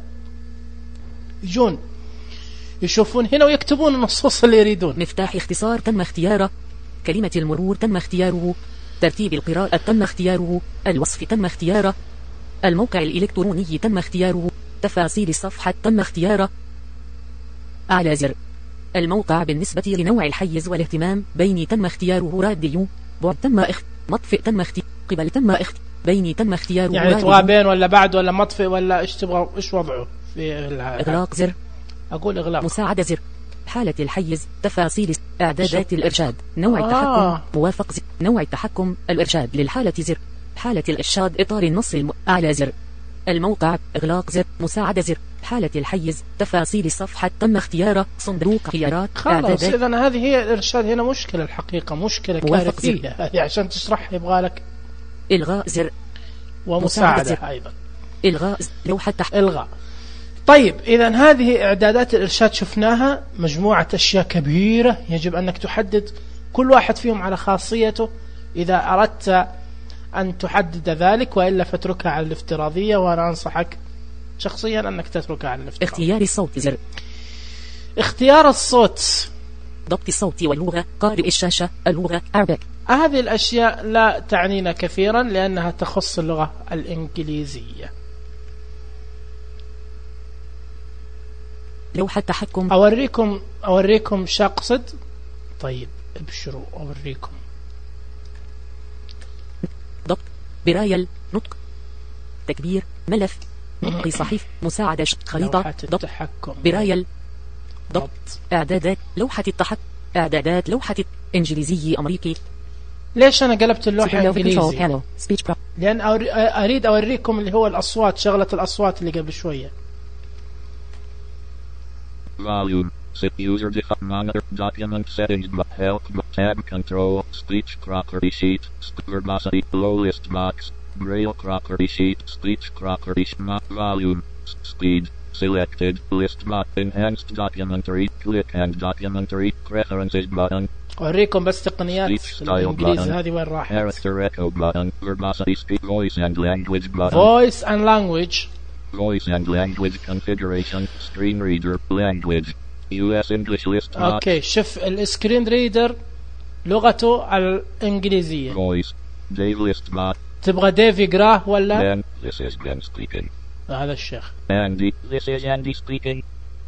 يشوفون هنا ويكتبون النصوص اللي يريدون. مفتاح اختصار. تم اختياره. كلمة المرور. تم اختياره. ترتيب القراءة. تم اختياره. الوصف. تم اختياره. الموقع الإلكتروني. تم اختياره. تفاصيل الصفحة. تم اختياره. أعلى زر. الموقع بالنسبة لنوع الحيز والاهتمام. بيني. تم اختياره. راديو. بعد. تم مطفئ. تم قبل. تم بيني. تم اختياره. يعني تبغى بين ولا بعد ولا مطفئ ولا ايش تبغى؟ ايش وضعه في إغلاق. زر. أقول إغلاق. مساعدة. زر. حالة الحيز. تفاصيل. إعدادات الإرشاد. نوع التحكم. موافق. زر. نوع التحكم. الإرشاد للحالة. زر. حالة الإرشاد. إطار النص أعلى زر. الموقع. إغلاق. زر. مساعدة. زر. حالة الحيز. تفاصيل الصفحة. تم اختياره. صندوق خيارات. خلاص إذن هذه هي الإرشاد. هنا مشكلة الحقيقة. مشكلة كارثية. هذه عشان تشرح يبغالك إلغاء. زر. ومساعدة أيضا. إلغاء. لوحة إلغاء. طيب إذن هذه إعدادات الإرشاد شفناها. مجموعة أشياء كبيرة يجب أنك تحدد كل واحد فيهم على خاصيته إذا أردت أن تحدد ذلك، وإلا فاتركها على الافتراضية، وأنا أنصحك شخصيا أنك تتركها على الافتراضية. اختيار الصوت زر. اختيار الصوت، ضبط الصوت واللغة، قارئ الشاشة، اللغة Arabic. هذه الأشياء لا تعنينا كثيرا لأنها تخص اللغة الإنجليزية. لوحة تحكم. أوريكم شقصد. طيب ابشروا أوريكم. ضبط، برايل، نطق، تكبير، ملف، نطق صحيف، مساعدة، خريطة، ضبط، برايل، ضبط، إعدادات، لوحة التحكم، إعدادات لوحة إنجليزي أمريكي. ليش أنا قلبت اللوحة إنجليزي؟ لأن أريد أوريكم اللي هو الأصوات، شغلة الأصوات اللي قبل شوية. Volume, sit user monitor, document settings, help, tab control, speech property sheet, verbosity, low list box, braille property sheet, speech property volume, speed, selected, list box, enhanced documentary, click and documentary, preferences button. أوريكم بس تقنيات الإنجليزي هذه وين راحت. Character echo button, verbosity, speak, voice and language button. Voice and language. Voice and language configuration, screen reader, language, US English list. اوكي شوف السكرين ريدر لغته الإنجليزية. Voice, Dave list box. تبغى ديف يقراه ولا؟ Ben, this is Ben speaking. هذا الشيخ. Andy, this is Andy speaking.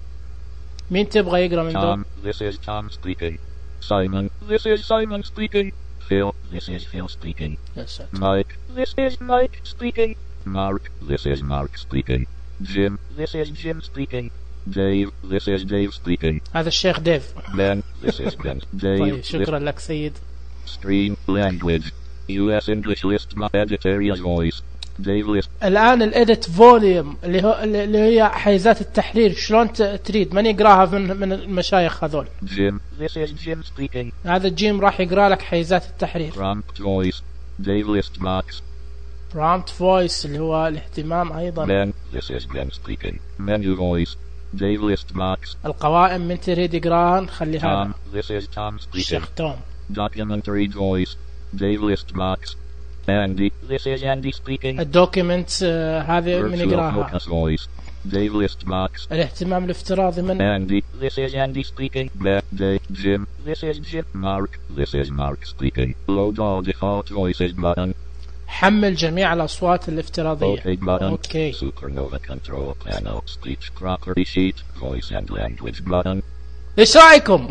مين تبغى يقرأ من دول؟ Tom, this is Tom speaking. Simon, this is Simon speaking. Phil, this is Phil speaking. Yes, Mike, this is Mike speaking. Mark, this is Mark speaking. Jim, this is Jim speaking. Dave, this is Dave speaking. هذا الشيخ ديف. Ben, this is Ben. Dave. طيب شكرا لك سيد. Screen, language, US English list, editorial voice. Dave list. الآن الإديت فوليوم اللي هي حيزات التحرير، شلون تريد من يقراها من المشايخ هذول؟ Jim, this is Jim speaking. هذا جيم راح يقرأ لك حيزات التحرير. Prompt voice, Dave list box. prompt voice اللي هو الاهتمام أيضا. Ben, this is Ben speaking. Menu voice, Dave list box. القوائم من تريد يقراها نخليها. Tom, this is Tom speaking. الشيخ توم. Documentary voice, Dave list box. Andy, this is Andy speaking. الدوكيمنت هذه من يقراها. Focus voice, Dave list box. الاهتمام الافتراضي من Andy, this is Andy speaking. Dave, Jim, this is Jim. Mark, this is Mark speaking. Load all default voices button. حمل جميع الأصوات الافتراضية. OK button. OK. Supernova control panel. Speech property sheet. Voice and language button. إيش رأيكم؟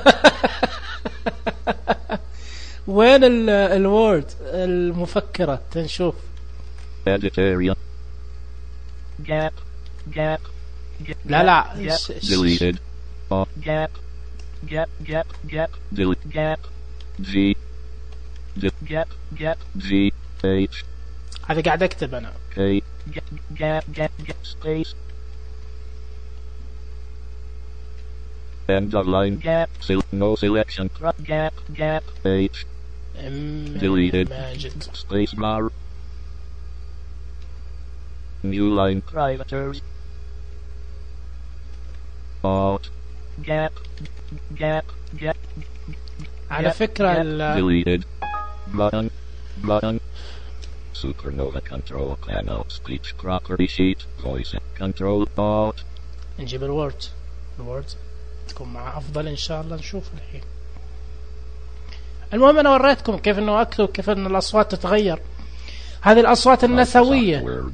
وين الوورد المفكرة تنشوف؟ Editorial. Gap. لا Deleted. Gap. Delete. Gap. G. Gap. G. H. هذا قاعد أكتب أنا. K. Gap. Space. End of line. Gap. No selection. Gap. H. Deleted. ماجد. Space bar. New line. Privators. Alt. Gap. على فكرة Deleted. Button. Supernova control panel. Speech property sheet. Voice control. Alt. نجيب الوورد تكون مع أفضل إن شاء الله. نشوف الحين. المهم أنا وريتكم كيف إنه أكتب، كيف إن الأصوات تتغير. هذه الأصوات النسوية.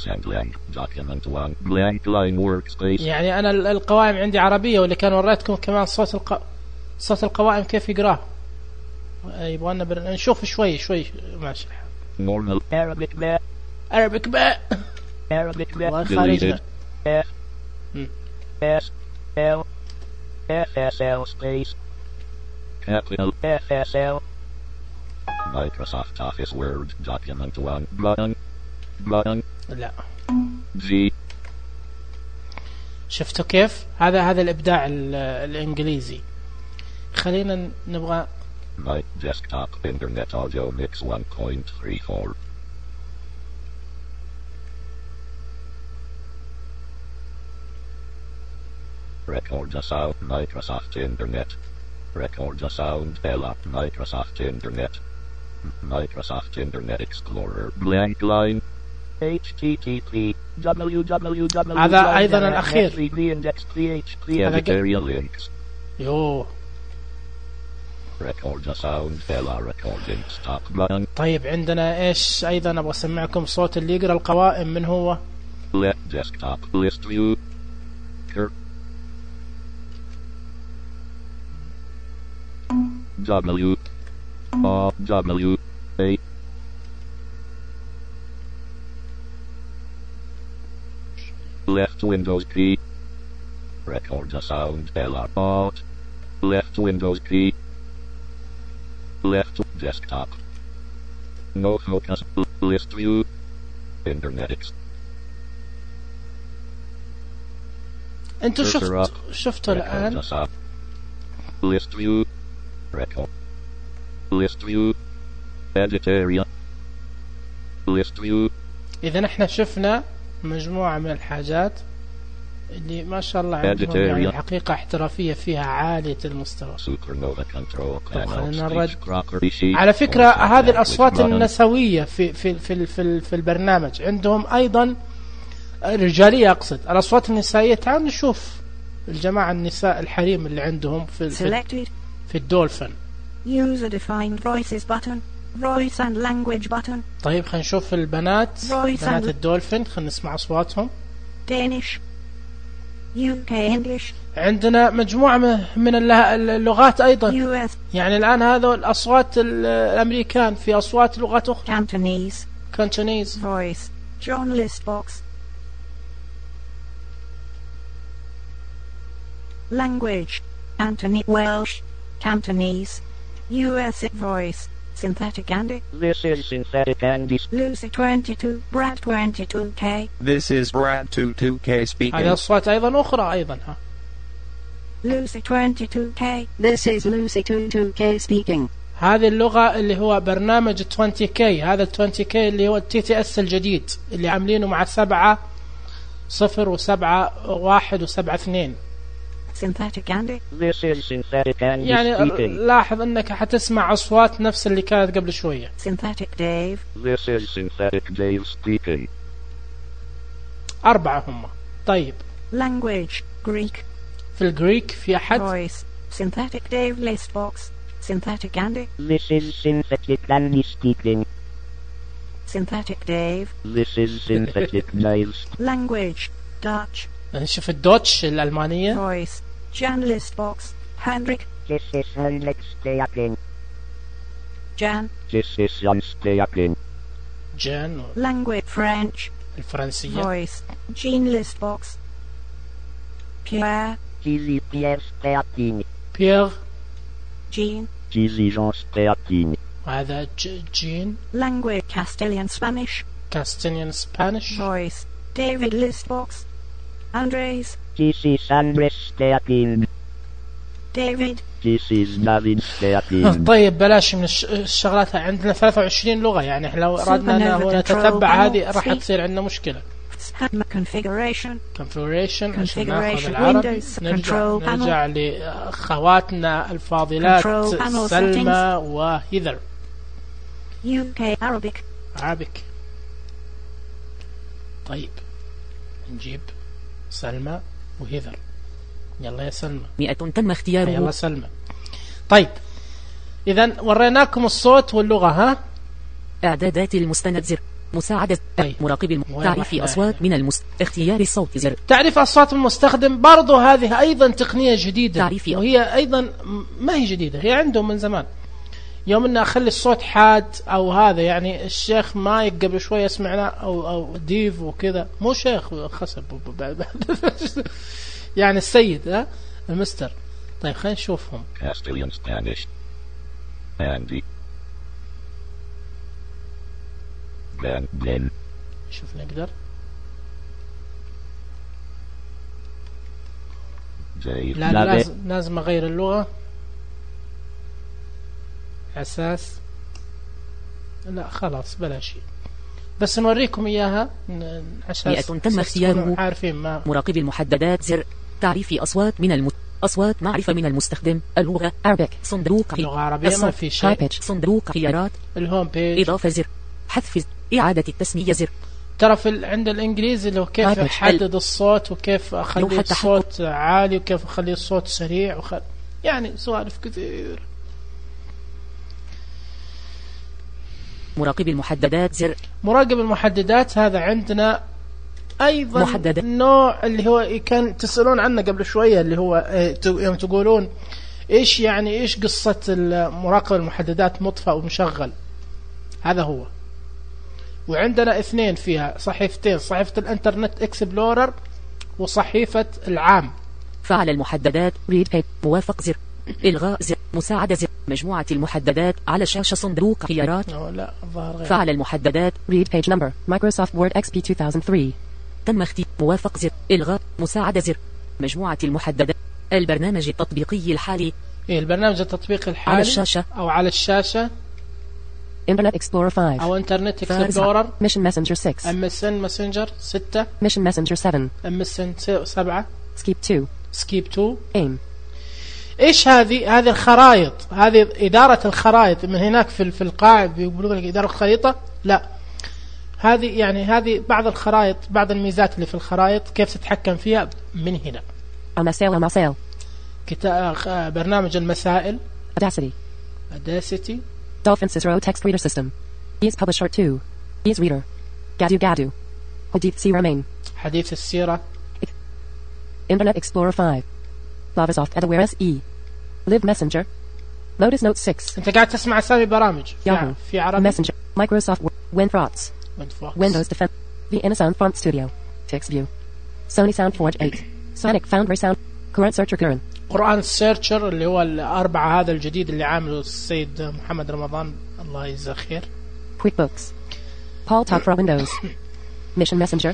يعني أنا القوائم عندي عربية، واللي كان وريتكم كمان صوت القوائم كيف يقراه. يبغانا نشوف شوي ماشي. Normal Arabic باء. خارجنا. FSL space capital FSL. Microsoft Office Word document 1 button. لا. G. شفتوا كيف؟ هذا الإبداع الإنجليزي. خلينا نبغى. My desktop internet audio mix 1.34. Record the sound Microsoft Internet. Record a sound Ella Microsoft Internet. Microsoft Internet Explorer blank line. HTTP www. هذا أيضا الأخير. Editorial links. يوه. Record a sound Ella recording stop button. طيب عندنا إيش أيضا أبغى أسمعكم صوت اللي يقرأ القوائم من هو. Let desktop list view. W W A left Windows key. Record a sound Ella Alt. Left Windows key. Left desktop. No focus. List view. Internet. أنتوا شفتوا الآن. List view. Record. List view. Editorial. List view. إذا احنا شفنا مجموعة من الحاجات اللي ما شاء الله عندهم يعني الحقيقة احترافية فيها عالية المستوى. خلينا نرد. على فكرة هذه الأصوات النسوية في البرنامج عندهم أيضا رجالية، أقصد الأصوات النسائية. تعالوا نشوف الجماعة النساء الحريم اللي عندهم في الدولفين. User defined voices button. Voice and language button. طيب خلينا نشوف البنات، بنات الدولفين، خلينا نسمع أصواتهم. Danish. UK English. عندنا مجموعة من اللغات أيضا. US. يعني الآن هذا الأصوات الأمريكان، في أصوات لغات أخرى. Cantonese. Voice. Journalist box. Language. Anthony Welsh. Cantonese. US voice. Synthetic Andy. This is Synthetic Andy. Lucy 22, Brad 22K. This is Brad 22K speaking. هذه أصوات أيضا أخرى أيضا ها. Lucy 22K. This is Lucy 22K speaking. هذه اللغة اللي هو برنامج 20K. هذا 20K اللي هو TTS الجديد اللي عاملينه مع 7 0 و7 1 و7 2. Synthetic Andy. This is Synthetic Andy يعني speaking. لاحظ انك حتسمع اصوات نفس اللي كانت قبل شوية. Synthetic Dave. This is Synthetic Dave speaking. 4 هم. طيب. Language. Greek. في الجريك في أحد. Voice. Synthetic Dave list box. Synthetic Andy. This is Synthetic Andy speaking. Synthetic Dave. This is Synthetic Dave. Language. Dutch. نشوف الدوتش الألمانية. Voice. Jan list box. Hendrik. This is Henrik speaking. Jan. This is Jan speaking. جان. Language. French. الفرنسية. Voice. Jean list box. Pierre. Jean Pierre speaking. بيير. Jean. Jean speaking. هذا جين. Language. Castilian Spanish. Castilian Spanish. Voice. David list box. Andres. This is Andres speaking. David. This is David speaking. طيب بلاش من الشغلات. عندنا 23 لغة، يعني احنا لو أردنا أنه نتتبع هذه راح تصير عندنا مشكلة. Configuration عشان ناخذ العربي. نرجع لأخواتنا الفاضلات سلمى وهيذر. UK Arabic. طيب نجيب سلمى وهيذر. يلا يا سلمى. 100 تم اختياره. يلا سلمى. طيب إذا وريناكم الصوت واللغة ها. إعدادات المستند زر. مساعدة. طيب. مراقب تعريف أصوات من اختيار الصوت زر. تعريف أصوات المستخدم برضو هذه أيضا تقنية جديدة، وهي أيضا ما هي جديدة، هي عندهم من زمان. يوم أن أخلي الصوت حاد أو هذا، يعني الشيخ مايك قبل شوية سمعنا أو ديف وكذا، مو شيخ خسب يعني السيد المستر. طيب خلينا نشوفهم. Castilian Spanish. Andy. Ben. شوف نقدر. لا لازم أغير اللغة أساس. لا خلاص بلا شيء، بس نوريكم إياها عشان تم اختياره. عارفين ما مراقب المحددات زر. تعريف أصوات من أصوات معرفة من المستخدم. اللغة Arabic. صندوق اللغة العربية ما في شيء. صندوق خيارات. الهوم بيج. إضافة زر. حذف زر. إعادة التسمية زر. ترى في عند الإنجليزي اللي هو كيف أحدد الصوت وكيف أخلي الصوت عالي وكيف أخلي الصوت سريع يعني سوالف كثير. مراقب المحددات زر. مراقب المحددات هذا عندنا أيضا محددة. النوع اللي هو كان تسألون عنه قبل شوية اللي هو يوم تقولون إيش يعني إيش قصة مراقب المحددات مطفى ومشغل. هذا هو. وعندنا اثنين فيها صحيفتين، صحيفة الانترنت اكسبلورر وصحيفة العام. فعل المحددات read page. موافق زر. إلغاء زر. مساعدة زر. مجموعة المحددات على شاشة صندوق خيارات. لا ظاهر. فعل المحددات read page number Microsoft Word XP 2003. تم اختيار. موافق زر. إلغاء. مساعدة زر. مجموعة المحددات. البرنامج التطبيقي الحالي. البرنامج التطبيقي الحالي على الشاشة أو على الشاشة. Internet Explorer 5 أو Internet Explorer. Mission Messenger 6. MSN Messenger 6. Mission Messenger 7. MSN 7. Skip 2. Skip 2. Aim. إيش هذه الخرائط، هذه إدارة الخرائط من هناك في القاع بيقولوا لك إدارة الخريطة. لا، هذه بعض الخرائط، بعض الميزات اللي في الخرائط كيف تتحكم فيها من هنا. المسائل. برنامج المسائل. Audacity. Dolphin Cicero Text Reader System. Ease Publisher 2. Ease Reader. Gadu. حديث السيرة. Internet Explorer 5. Lavasoft Adaware SE. Live Messenger. Lotus Note 6. أنت قاعد تسمع أسامي برامج في عربي. Messenger. Microsoft WinFrauds. Windows Defense. Vienna Sound Font Studio. TextView. Sony SoundForge 8. Sonic Foundry Sound. Current Searcher Current. قرآن السيرشر اللي هو الأربعة هذا الجديد اللي عامله السيد محمد رمضان الله يجزاه خير. QuickBooks. Paul Talk for Windows. Mission Messenger.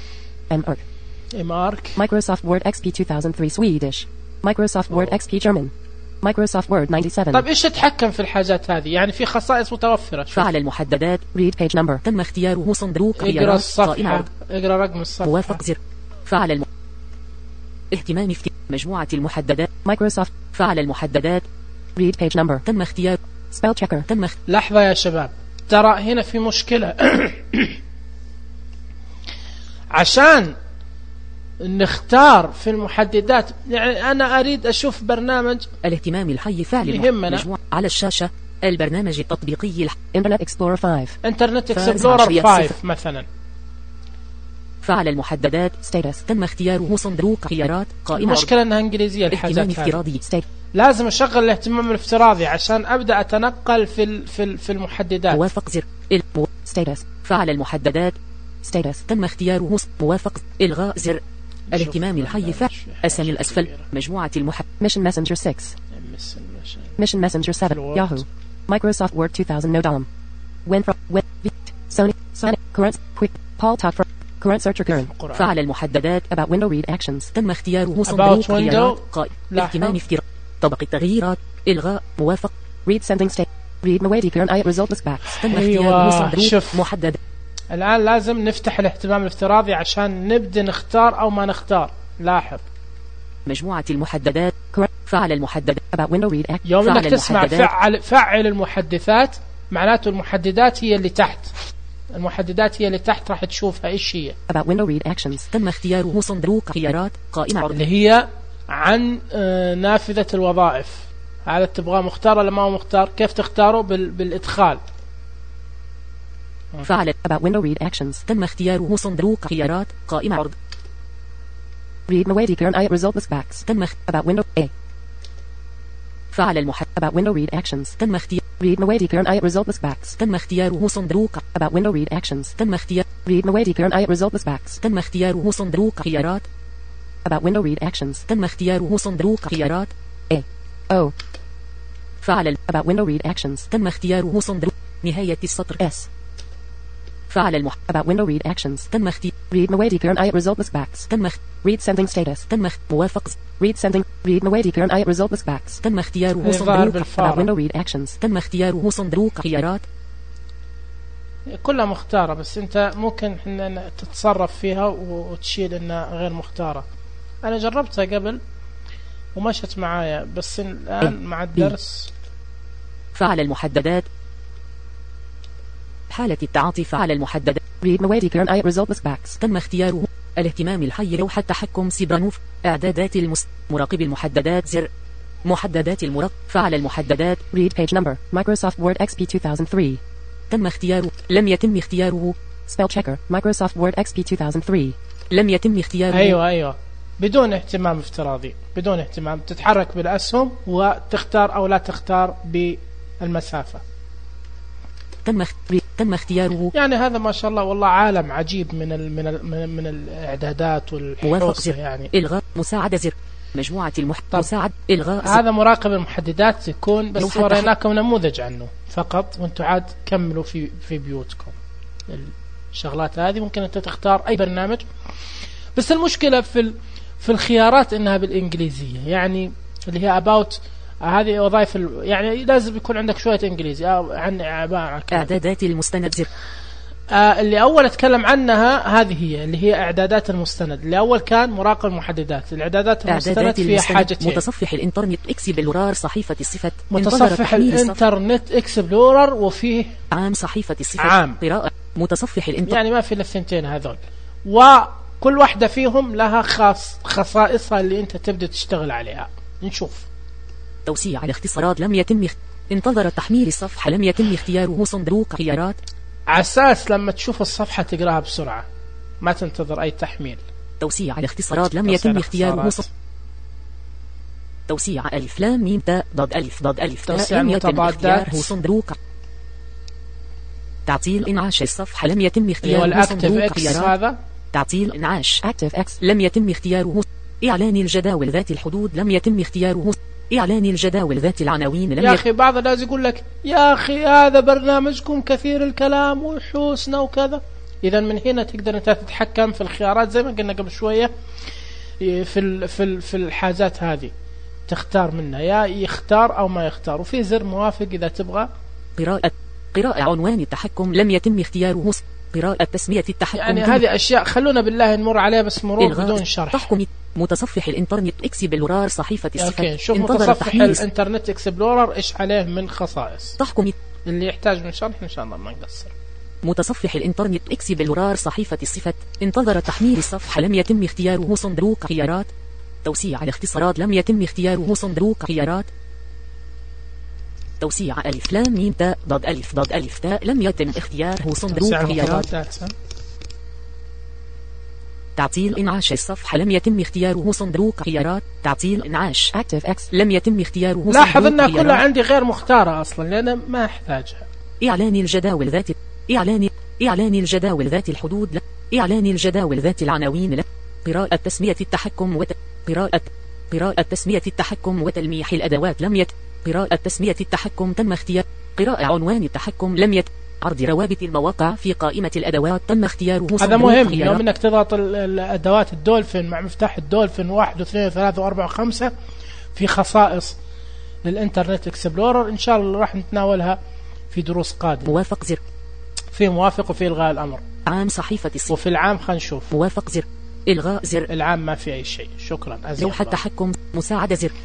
MARC. Microsoft Word XP 2003 Swedish. Microsoft Word XP German. Microsoft Word 97. طيب إيش تتحكم في الحاجات هذه؟ يعني في خصائص متوفرة. فعل المحددات read page number. تم اختياره صندوق اقرأ الصفحة. اقرأ رقم الصفحة. موافق زر. فعل اهتمام في مجموعة المحددات. مايكروسوفت. فعل المحددات read page number. تم اختيار spell checker. لحظة يا شباب، ترى هنا في مشكلة. عشان نختار في المحددات، يعني أنا أريد أشوف برنامج الاهتمام الحي. فعل يهمنا مجموعة على الشاشة البرنامج التطبيقي Internet Explorer 5. Internet Explorer 5 مثلا. فعل المحددات status. تم اختياره صندوق خيارات قائمة. المشكلة أنها إنجليزية. اهتمام افتراضي. لازم أشغل الاهتمام الافتراضي عشان أبدأ أتنقل في المحددات. موافق زر. status. فعل المحددات status. تم اختياره موافق. إلغاء زر. الاهتمام الحي. فعل أسامي الأسفل. مجموعة Mission Messenger 6. Mission Messenger 7. Yahoo. Microsoft Word 2000 No DOM. Sony Sonic Current Quick Paul Talk for Current Searcher Current. فعل المحددات About Window Read Actions. تم اختياره صندوق خيارات قائمة. اهتمام افتراض. طبق التغييرات. إلغاء. موافق. Read Sending State. Read Mawadi Current Resultless Backs. تم اختياره صندوق محدد. الآن لازم نفتح الاهتمام الافتراضي عشان نبدأ نختار أو ما نختار. لاحظ مجموعة المحددات. فعل المحددات About Window Read Act. يوم انك تسمع فعل المحدثات معناته المحددات هي اللي تحت. المحددات هي اللي تحت راح تشوفها ايش هي. About Window Read Actions. تم اختياره صندوق خيارات قائمة اللي هي عن نافذة الوظائف. هذا تبغاه مختار ولا ما هو مختار؟ كيف تختاره؟ بالإدخال. فعل About Window Read Actions. تم اختياره صندوق خيارات قائمة عرض. Read Mawadi Current Resultless Backs. تم About Window A. فعل About Window Read Actions. تم اختيار Read Mawadi Current Resultless Backs. تم اختياره صندوق About Window Read Actions. تم اختيار Read Mawadi Current Resultless Backs. تم اختياره صندوق خيارات About Window Read Actions. تم اختياره صندوق خيارات A O. فعل About Window Read Actions. تم اختياره صندوق نهاية السطر S. فعل About Window Read Actions. تم اختيار Read Mawadi Current Resultless Backs. تم Read Sending Status. تم موافق. Read Sending Read Mawadi Current Resultless Backs. تم اختياره صندوق About Window Read Actions. تم اختياره صندوق خيارات كلها مختارة، بس انت ممكن ان تتصرف فيها وتشيل انها غير مختارة. انا جربتها قبل ومشت معايا، بس الآن مع الدرس. فعل المحددات. حالة التعاطي فعل المحددات. تم اختياره. الاهتمام الحي لوحة تحكم سيبرانوف. إعدادات مراقب المحددات زر. محددات المراقب. فعل المحددات. Read page number. Microsoft Word XP 2003. تم اختياره. لم يتم اختياره. Spell checker. Microsoft Word XP 2003. لم يتم اختياره. أيوة بدون اهتمام افتراضي، بدون اهتمام، تتحرك بالأسهم وتختار أو لا تختار بالمسافة. تم اختياره. يعني هذا ما شاء الله والله عالم عجيب من الإعدادات والحوسة. يعني إلغاء مساعدة زر. مجموعة مساعد إلغاء هذا مراقب المحددات يكون، بس وريناكم نموذج عنه فقط، وانتم عاد كملوا في بيوتكم الشغلات هذه. ممكن انت تختار أي برنامج، بس المشكلة في الخيارات انها بالإنجليزية، يعني اللي هي about هذه وظائف يعني لازم يكون عندك شوية إنجليزي عن عبارة. إعدادات المستند زر. اللي أول أتكلم عنها هذه هي اللي هي إعدادات المستند. اللي أول كان مراقب المحددات. الإعدادات المستند فيها حاجتين: متصفح الإنترنت إكسبلورر صحيفة الصفة. متصفح الإنترنت إكسبلورر وفيه عام صحيفة الصفة. عام قراءة متصفح الإنترنت. يعني ما في إلا الثنتين هذول، وكل واحدة فيهم لها خصائصها اللي أنت تبدأ تشتغل عليها. نشوف. توسيع الاختصارات لم يتم انتظر تحميل الصفحة. لم يتم اختياره. صندوق خيارات. عساس لما تشوف الصفحة تقراها بسرعة، ما تنتظر أي تحميل. توسيع الاختصارات لم يتم اختياره. توسيع ألف لام ميم تاء ضاد ألف ضاد ألف تاء. لم يتم اختياره. صندوق. تعطيل إنعاش الصفحة. لم يتم اختياره. صندوق خيارات. تعطيل إنعاش Active X. لم يتم اختياره. إعلان الجداول ذات الحدود. لم يتم اختياره. إعلان الجداول ذات العناوين. يا أخي بعض الناس يقول لك يا أخي هذا برنامجكم كثير الكلام وحوسنا وكذا. إذا من هنا تقدر أنت تتحكم في الخيارات زي ما قلنا قبل شوية في الحاجات هذه، تختار منها يا يختار أو ما يختار، وفي زر موافق إذا تبغى. قراءة عنوان التحكم. لم يتم اختياره. قراءة تسمية التحكم. يعني هذه أشياء خلونا بالله نمر عليها بس مرور بدون شرح. تحكم متصفح الإنترنت إكسبلورر صحيفة الصفة. شوف متصفح الإنترنت إكسبلورر إيش عليه من خصائص. تحكم اللي يحتاج من شرح إن شاء الله ما نقصر. متصفح الإنترنت إكسبلورر صحيفة الصفة. انتظر تحميل الصفحة. لم يتم اختياره. صندوق خيارات. توسيع الاختصارات. لم يتم اختياره. صندوق خيارات. توسيع ألف لام ميم تاء ضاد ألف ضاد ألف تاء. لم يتم اختياره. صندوق خيارات. تعطيل إنعاش الصفحة. لم يتم اختياره. صندوق خيارات. تعطيل إنعاش Active X. لم يتم اختياره. لاحظ أنها كلها عندي غير مختارة أصلا لأن ما أحتاجها. إعلان الجداول ذات إعلان الجداول ذات الحدود. إعلان الجداول ذات العناوين. قراءة تسمية التحكم قراءة تسمية التحكم وتلميح الأدوات. لم قراءة تسمية التحكم. تم اختيار. قراءة عنوان التحكم. لم عرض روابط المواقع في قائمة الأدوات. تم اختياره. هذا مهم يوم انك تضغط الأدوات الدولفين مع مفتاح الدولفين 1 و2 و3 و4 و5 في خصائص للإنترنت إكسبلورر. إن شاء الله راح نتناولها في دروس قادمة. موافق زر. في موافق وفي إلغاء الأمر. عام صحيفة الصفة. وفي العام خلينا نشوف. موافق زر. إلغاء زر. العام ما في أي شيء. شكرا. لوحة تحكم. مساعدة زر.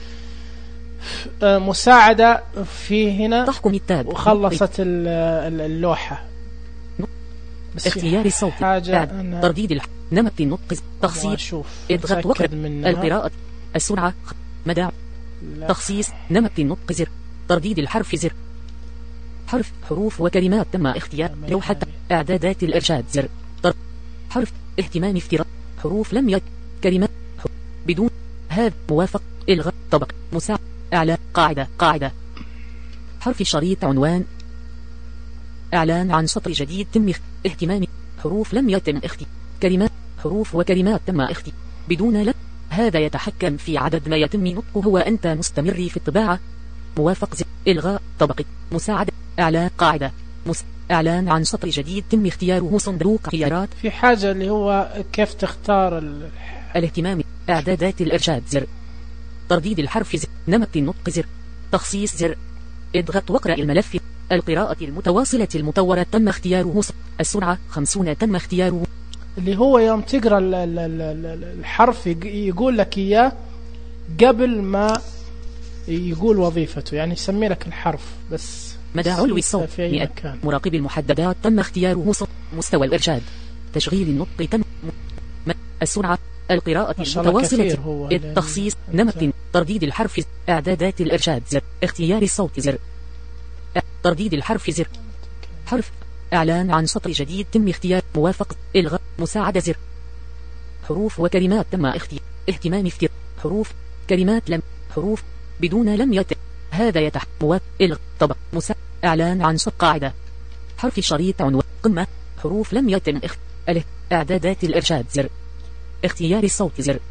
مساعدة في هنا تحكم التاب. وخلصت اللوحة. اختيار الصوت. ترديد نمط النطق. تخصيص. اضغط وقت القراءة. السرعة. مدى. تخصيص نمط النطق زر. ترديد الحرف زر. حروف وكلمات. تم اختيار. لوحة إعدادات الإرشاد زر. حرف اهتمام افتراض. حروف لم كلمات بدون هذا. موافق. إلغاء طبق. مساعد. إعلان قاعدة. حرف شريط عنوان. إعلان عن سطر جديد. تم اهتمام. حروف لم يتم كلمات. حروف وكلمات. تم بدون لا. هذا يتحكم في عدد ما يتم نطقه وأنت مستمر في الطباعة. موافق زر. إلغاء طبق. مساعدة. إعلان قاعدة. إعلان عن سطر جديد. تم اختياره. صندوق خيارات. في حاجة اللي هو كيف تختار الاهتمام. إعدادات الإرشاد زر. ترديد الحرف زر. نمط النطق زر. تخصيص زر. اضغط واقرأ الملف. القراءة المتواصلة المطورة. تم اختياره. السرعة 50. تم اختياره. اللي هو يوم تقرأ الحرف يقول لك إياه قبل ما يقول وظيفته، يعني يسمي لك الحرف بس مدى علو الصوت في أي 100. مكان. مراقب المحددات تم اختياره مستوى الإرشاد. تشغيل النطق تم السرعة. القراءة ما شاء الله المتواصلة. كثير هو التخصيص. نمط. ترديد الحرف. إعدادات الإرشاد زر. اختيار الصوت زر. ترديد الحرف زر. حرف. إعلان عن سطر جديد تم اختيار. موافق. إلغاء. مساعدة زر. حروف وكلمات تم اهتمام افتراء. حروف. كلمات لم. حروف بدون لم يتم. هذا يتح. موافق. إلغاء. طبق. إعلان عن سطر قاعدة. حرف شريط عنوان. قمة. حروف لم يتم إعدادات الإرشاد زر. اختيار الصوت زر.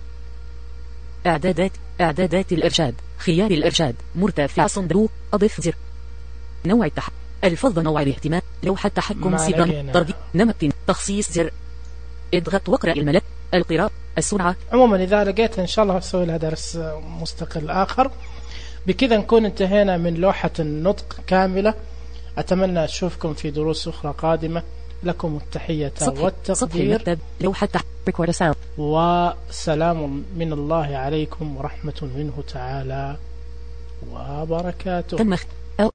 إعدادات الإرشاد. خيار الإرشاد. مرتفع صندوق. أضف زر. نوع الفظ. نوع الاهتمام. لوحة تحكم سيبرم. ترديد. نمط. تخصيص زر. اضغط واقرأ الملف. القراءة. السرعة. عموما إذا لقيت إن شاء الله أسوي لها درس مستقل آخر. بكذا نكون انتهينا من لوحة النطق كاملة. أتمنى أشوفكم في دروس أخرى قادمة. لكم التحية والتقدير. لوحة Record a sound. وسلام من الله عليكم ورحمة منه تعالى وبركاته. تم